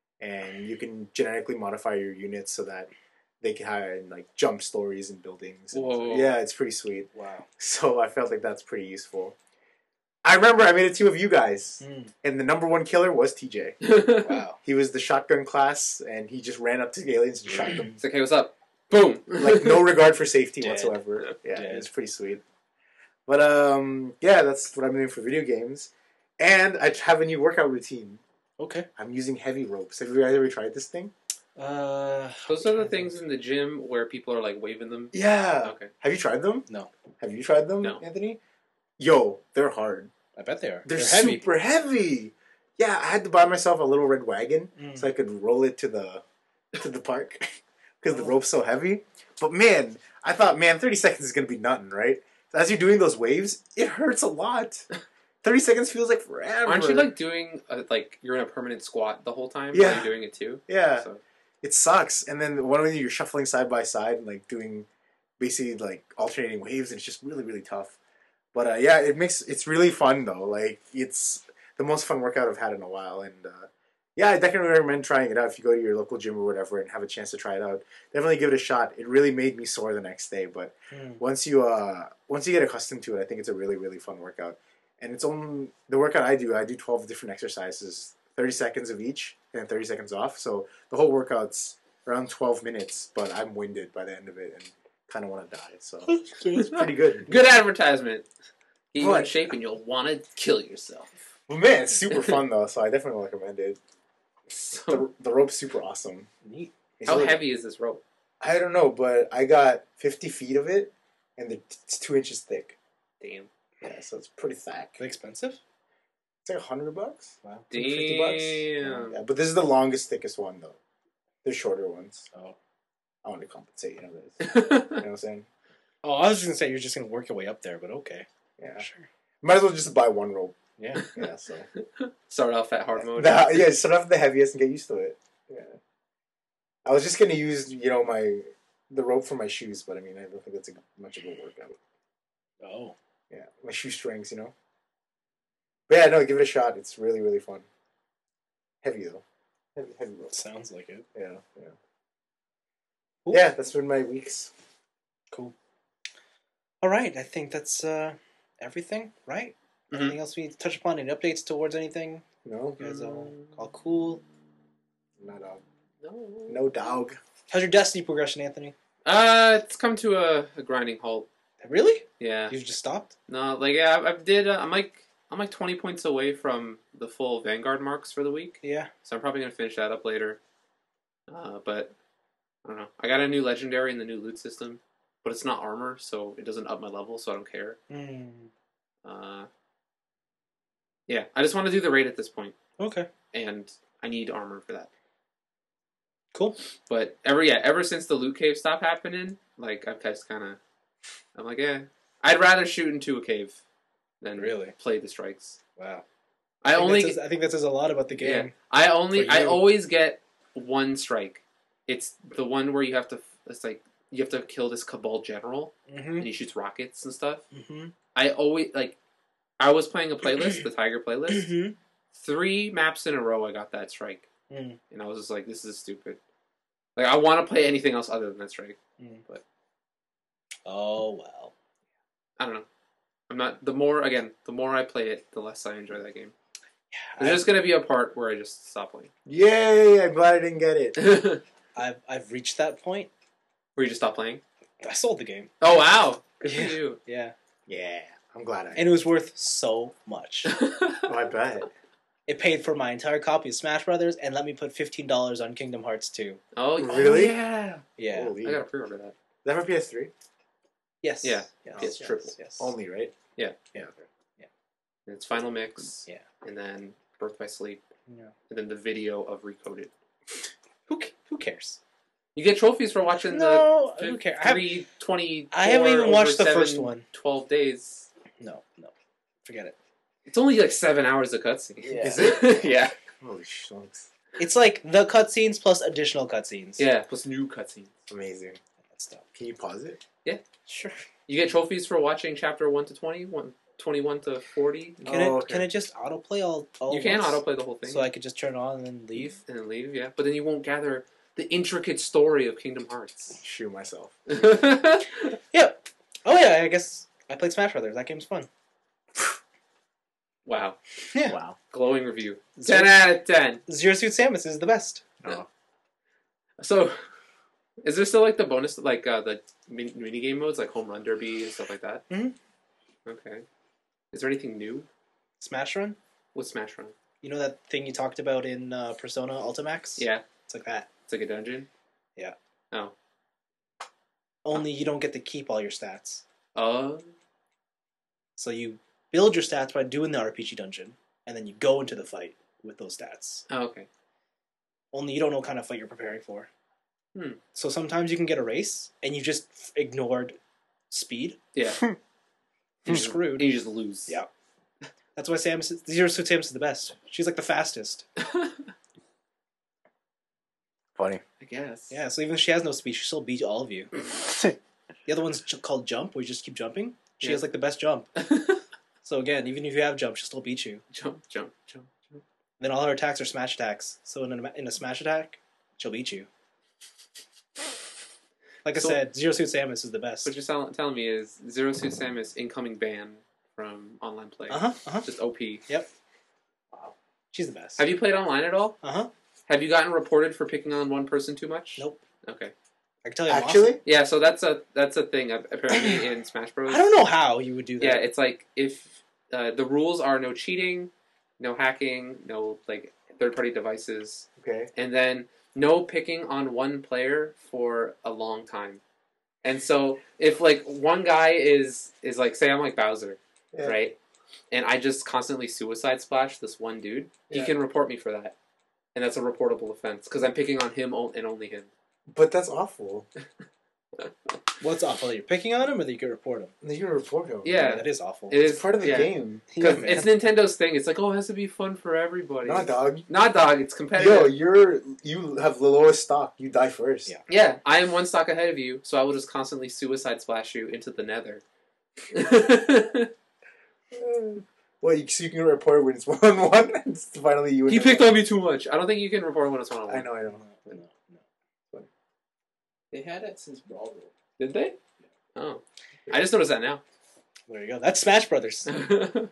and you can genetically modify your units so that they can have like jump stories and buildings. And Whoa. yeah, it's pretty sweet. Wow. So I felt like that's pretty useful. I remember I made a team of you guys, Mm. and the number one killer was T J. Wow. He was the shotgun class, and he just ran up to the aliens and shot them. It's like, hey, what's up? Boom. Like no regard for safety Dead. whatsoever. Yeah, Dead. it's pretty sweet. But um, yeah, that's what I'm doing for video games, and I have a new workout routine. Okay. I'm using heavy ropes. Have you guys ever tried this thing? Uh, Those are the things in the gym where people are like waving them. Yeah. Okay. Have you tried them? No. Have you tried them, No. Anthony? Yo, they're hard. I bet they are. They're, They're heavy. super heavy. Yeah, I had to buy myself a little red wagon Mm. so I could roll it to the to the park because the Oh. rope's so heavy. But man, I thought, man, thirty seconds is gonna be nothing, right? So as you're doing those waves, it hurts a lot. thirty seconds feels like forever. Aren't you like doing a, like you're in a permanent squat the whole time? Yeah. While you're doing it too. Yeah, So, it sucks. And then one of you, you're shuffling side by side, and like doing basically like alternating waves, and it's just really, really tough. But uh, yeah, it makes it's really fun though. Like it's the most fun workout I've had in a while, and uh, yeah, I definitely recommend trying it out if you go to your local gym or whatever and have a chance to try it out. Definitely give it a shot. It really made me sore the next day, but Mm. once you uh once you get accustomed to it, I think it's a really, really fun workout. And it's on the workout I do. I do twelve different exercises, thirty seconds of each, and thirty seconds off. So the whole workout's around twelve minutes, but I'm winded by the end of it and kind of want to die. So it's pretty good. good advertisement. Get you in What? shape and you'll want to kill yourself. Well, man, it's super fun though, so I definitely recommend it. So, The, the rope's super awesome. Neat. It's how really- heavy is this rope? I don't know, but I got fifty feet of it, and it's two inches thick. Damn. Yeah, so it's pretty thick. Are they expensive? It's like a hundred bucks. Wow. fifty bucks. Damn. Yeah, but this is the longest, thickest one though. There's shorter ones. Oh. I want to compensate. You know this. You know what I'm saying? Oh, I was just gonna say you're just gonna work your way up there, but okay. Yeah. Sure. Might as well just buy one rope. Yeah. Yeah. So. Start off at hard mode. The, yeah, start off with the heaviest and get used to it. Yeah. I was just gonna use, you know, my the rope for my shoes, but I mean, I don't think that's a, much of a workout. Oh. Yeah, my shoestrings, you know. But yeah, no, give it a shot. It's really, really fun. Heavy though, heavy, heavy rope. Sounds like it. Yeah, yeah. Cool. Yeah, that's been my weeks. Cool. All right. I think that's uh, everything, right? Mhm. Anything else we need to touch upon? Any updates towards anything? No, You guys all, Mm. all cool? not dog. No. No dog. How's your Destiny progression, Anthony? Uh, it's come to a, a grinding halt. Really? Yeah. You just stopped? No, like yeah, I, I did. Uh, I'm like I'm like twenty points away from the full Vanguard marks for the week, Yeah. so I'm probably gonna finish that up later. Uh, but I don't know. I got a new legendary in the new loot system, but it's not armor, so it doesn't up my level, so I don't care. Mm. Uh, yeah, I just want to do the raid at this point, Okay. and I need armor for that. Cool. But ever yeah, ever since the loot cave stopped happening, like I've just kind of, I'm like, yeah, I'd rather shoot into a cave than Really? play the strikes. Wow. I, I think only that says, I think that says a lot about the game. yeah, I only For I you. always get one strike. It's the one where you have to. It's like you have to kill this Cabal general, Mm-hmm. and he shoots rockets and stuff. Mm-hmm. I always like. I was playing a playlist, the Tiger playlist. Mm-hmm. Three maps in a row, I got that strike, Mm. and I was just like, "This is stupid." Like I want to play anything else other than that strike. Mm. But Oh, well. I don't know. I'm not. The more again, the more I play it, the less I enjoy that game. Yeah, There's I've, just gonna be a part where I just stop playing. Yay! I'm glad I didn't get it. Where I've, I've reached that point. you just stop playing. I sold the game. Oh wow! Good Yeah. for you. Yeah. Yeah, I'm glad I. And it was worth so much. Oh, I bet. It paid for my entire copy of Smash Brothers and let me put fifteen dollars on Kingdom Hearts two. Oh, Really? oh, yeah. Yeah. Holy. I gotta pre-order that. Is that for P S three? Yes. Yeah. Yes. It's yes, triple. Yes. Only, right? Yeah. Yeah. Okay. And it's Final Mix. Yeah. And then Birth by Sleep. Yeah. And then the video of Recoded. Who, ca- who cares? You get trophies for watching No, the who cares? I, have- three, twenty, I haven't even watched the first one. twelve days. no, no. Forget it. It's only like seven hours of cutscene. Yeah. Is it? yeah. Holy shunks. It's like the cutscenes plus additional cutscenes. Yeah, plus new cutscenes. Amazing. That stuff. Can you pause it? Sure. You get trophies for watching chapter one to twenty, one, twenty-one to forty. Can Oh, it okay. can it just autoplay all? all You at can once? autoplay the whole thing. So I could just turn it on and then leave. and then leave, yeah. But then you won't gather the intricate story of Kingdom Hearts. Shoot myself. Yeah. Oh yeah. I guess I played Smash Brothers. That game's fun. Wow. Yeah. Wow. Glowing review. Zero, ten out of ten. Zero Suit Samus is the best. Oh. So, is there still like the bonus, like uh, the mini, mini game modes, like Home Run Derby and stuff like that? Mhm. Okay. Is there anything new Smash Run. with Smash Run? You know that thing you talked about in uh, Persona Ultimax? Yeah. It's like that. It's like a dungeon? Yeah. Oh. Only you don't get to keep all your stats. Oh. So you build your stats by doing the R P G dungeon, and then you go into the fight with those stats. Oh, okay. Only you don't know what kind of fight you're preparing for. Hmm. So sometimes you can get a race, and you just f- ignored speed. Yeah. You're And screwed. you just lose. Yeah. That's why Samus, is- Zero Suit Samus is the best. She's like the fastest. Funny. I guess. Yeah, so even if she has no speed, she still beat all of you. The other one's j- called Jump, where you just keep jumping. She Yeah. has like the best jump. So again, even if you have jump, she'll still beat you. jump, jump, jump, jump. Then all her attacks are smash attacks. So in a, in a smash attack, she'll beat you. Like I So- said, Zero Suit Samus is the best. What you're tell- telling me is Zero Suit Samus incoming ban from online play. Uh huh. Uh huh. Just O P. She's the best. Have you played online at all? Uh huh. Have you gotten reported for picking on one person too much? Nope. Okay. I can tell you, I'm Actually? awesome. Yeah, so that's a that's a thing ap- apparently in Smash Bros. I don't know how you would do that. Yeah, it's like if uh, the rules are no cheating, no hacking, no like third party devices, Okay. and then no picking on one player for a long time. And so if like one guy is is like say I'm like Bowser, Yeah. right? And I just constantly suicide splash this one dude, he Yeah. can report me for that. And that's a reportable offense because I'm picking on him o- and only him. But that's awful. What's awful? You're picking on him, or that you can report him. You can report him. Yeah. that is awful. It It's is part of the yeah. game. Because Yeah, man. it's Nintendo's thing. It's like, oh, it has to be fun for everybody. Not dog. Not dog. It's competitive. Yo, you're you have the lowest stock. You die first. Yeah. Yeah, I am one stock ahead of you, so I will just constantly suicide splash you into the nether. Uh, Well, you, so you can report when it's one on one. It's finally you. and He him. picked on me too much. I don't think you can report when it's one on one. I know. I know. No, no, no. They had it since Brawl World. Did they? Oh, I just noticed that now. There you go. That's Smash Brothers. Is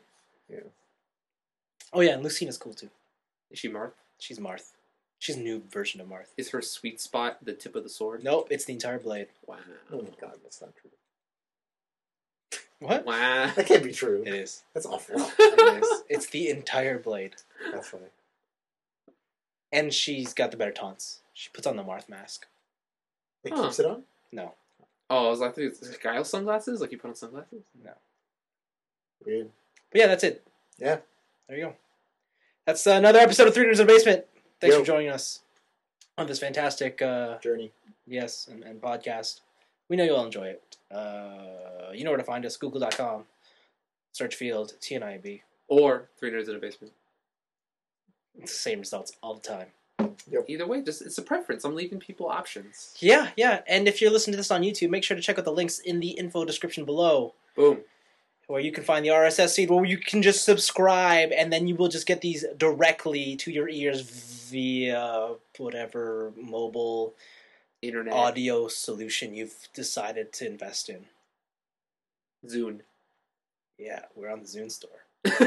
Oh yeah, and Lucina's cool too. she Marth? She's Marth. She's a new version of Marth. Is her sweet spot the tip of the sword? Nope, it's the entire blade. Wow. Oh my god, that's not true. What? Wow. That can't be true. It is. That's awful. It is. It's the entire blade. That's funny. And she's got the better taunts. She puts on the Marth mask. It Huh. keeps it on? No. Oh, I was like, it's Guile sunglasses? Like you put on sunglasses? Weird. But yeah, that's it. Yeah. There you go. That's uh, another episode of Three Nerds in the Basement. Thanks Yo. for joining us on this fantastic, uh, Journey. yes, and, and podcast. We know you'll enjoy it. Uh, you know where to find us. Google dot com. Search field. T N I B. Or Three Nerds in a Basement. It's the same results all the time. Either way, just it's a preference. I'm leaving people options. Yeah, yeah. And if you're listening to this on YouTube, make sure to check out the links in the info description below, Boom. where you can find the R S S feed, where you can just subscribe, and then you will just get these directly to your ears via whatever mobile Internet. audio solution you've decided to invest in. Zune. Yeah, we're on the Zune store.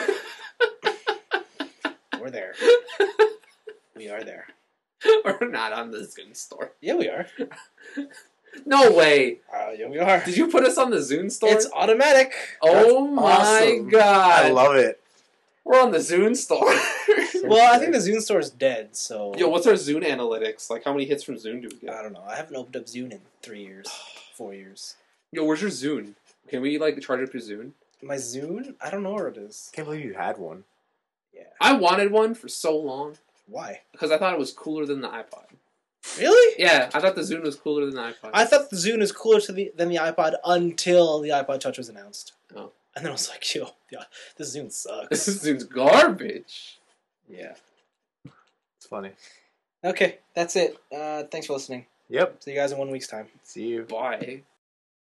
We're there. We are there. We're not on the Zune store. Yeah, we are. No way. Uh, yeah, we are. Did you put us on the Zune store? It's automatic. oh my awesome. god. I love it. We're on the Zune store. Well, I think the Zune store is dead, so... Yo, what's our Zune analytics? Like, how many hits from Zune do we get? I don't know. I haven't opened up Zune in three years. Four years. Yo, where's your Zune? Can we, like, charge up your Zune? My Zune? I don't know where it is. Can't believe you had one. Yeah. I wanted one for so long Why? because I thought it was cooler than the iPod. Really? Yeah, I thought the Zune was cooler than the iPod. I thought the Zune is cooler to the, than the iPod until the iPod Touch was announced. Oh. And then I was like, yo, yeah, this Zune This sucks. Zune's garbage. Yeah. It's funny. Okay, that's it. Uh, thanks for listening. Yep. See you guys in one week's time. See you. Bye.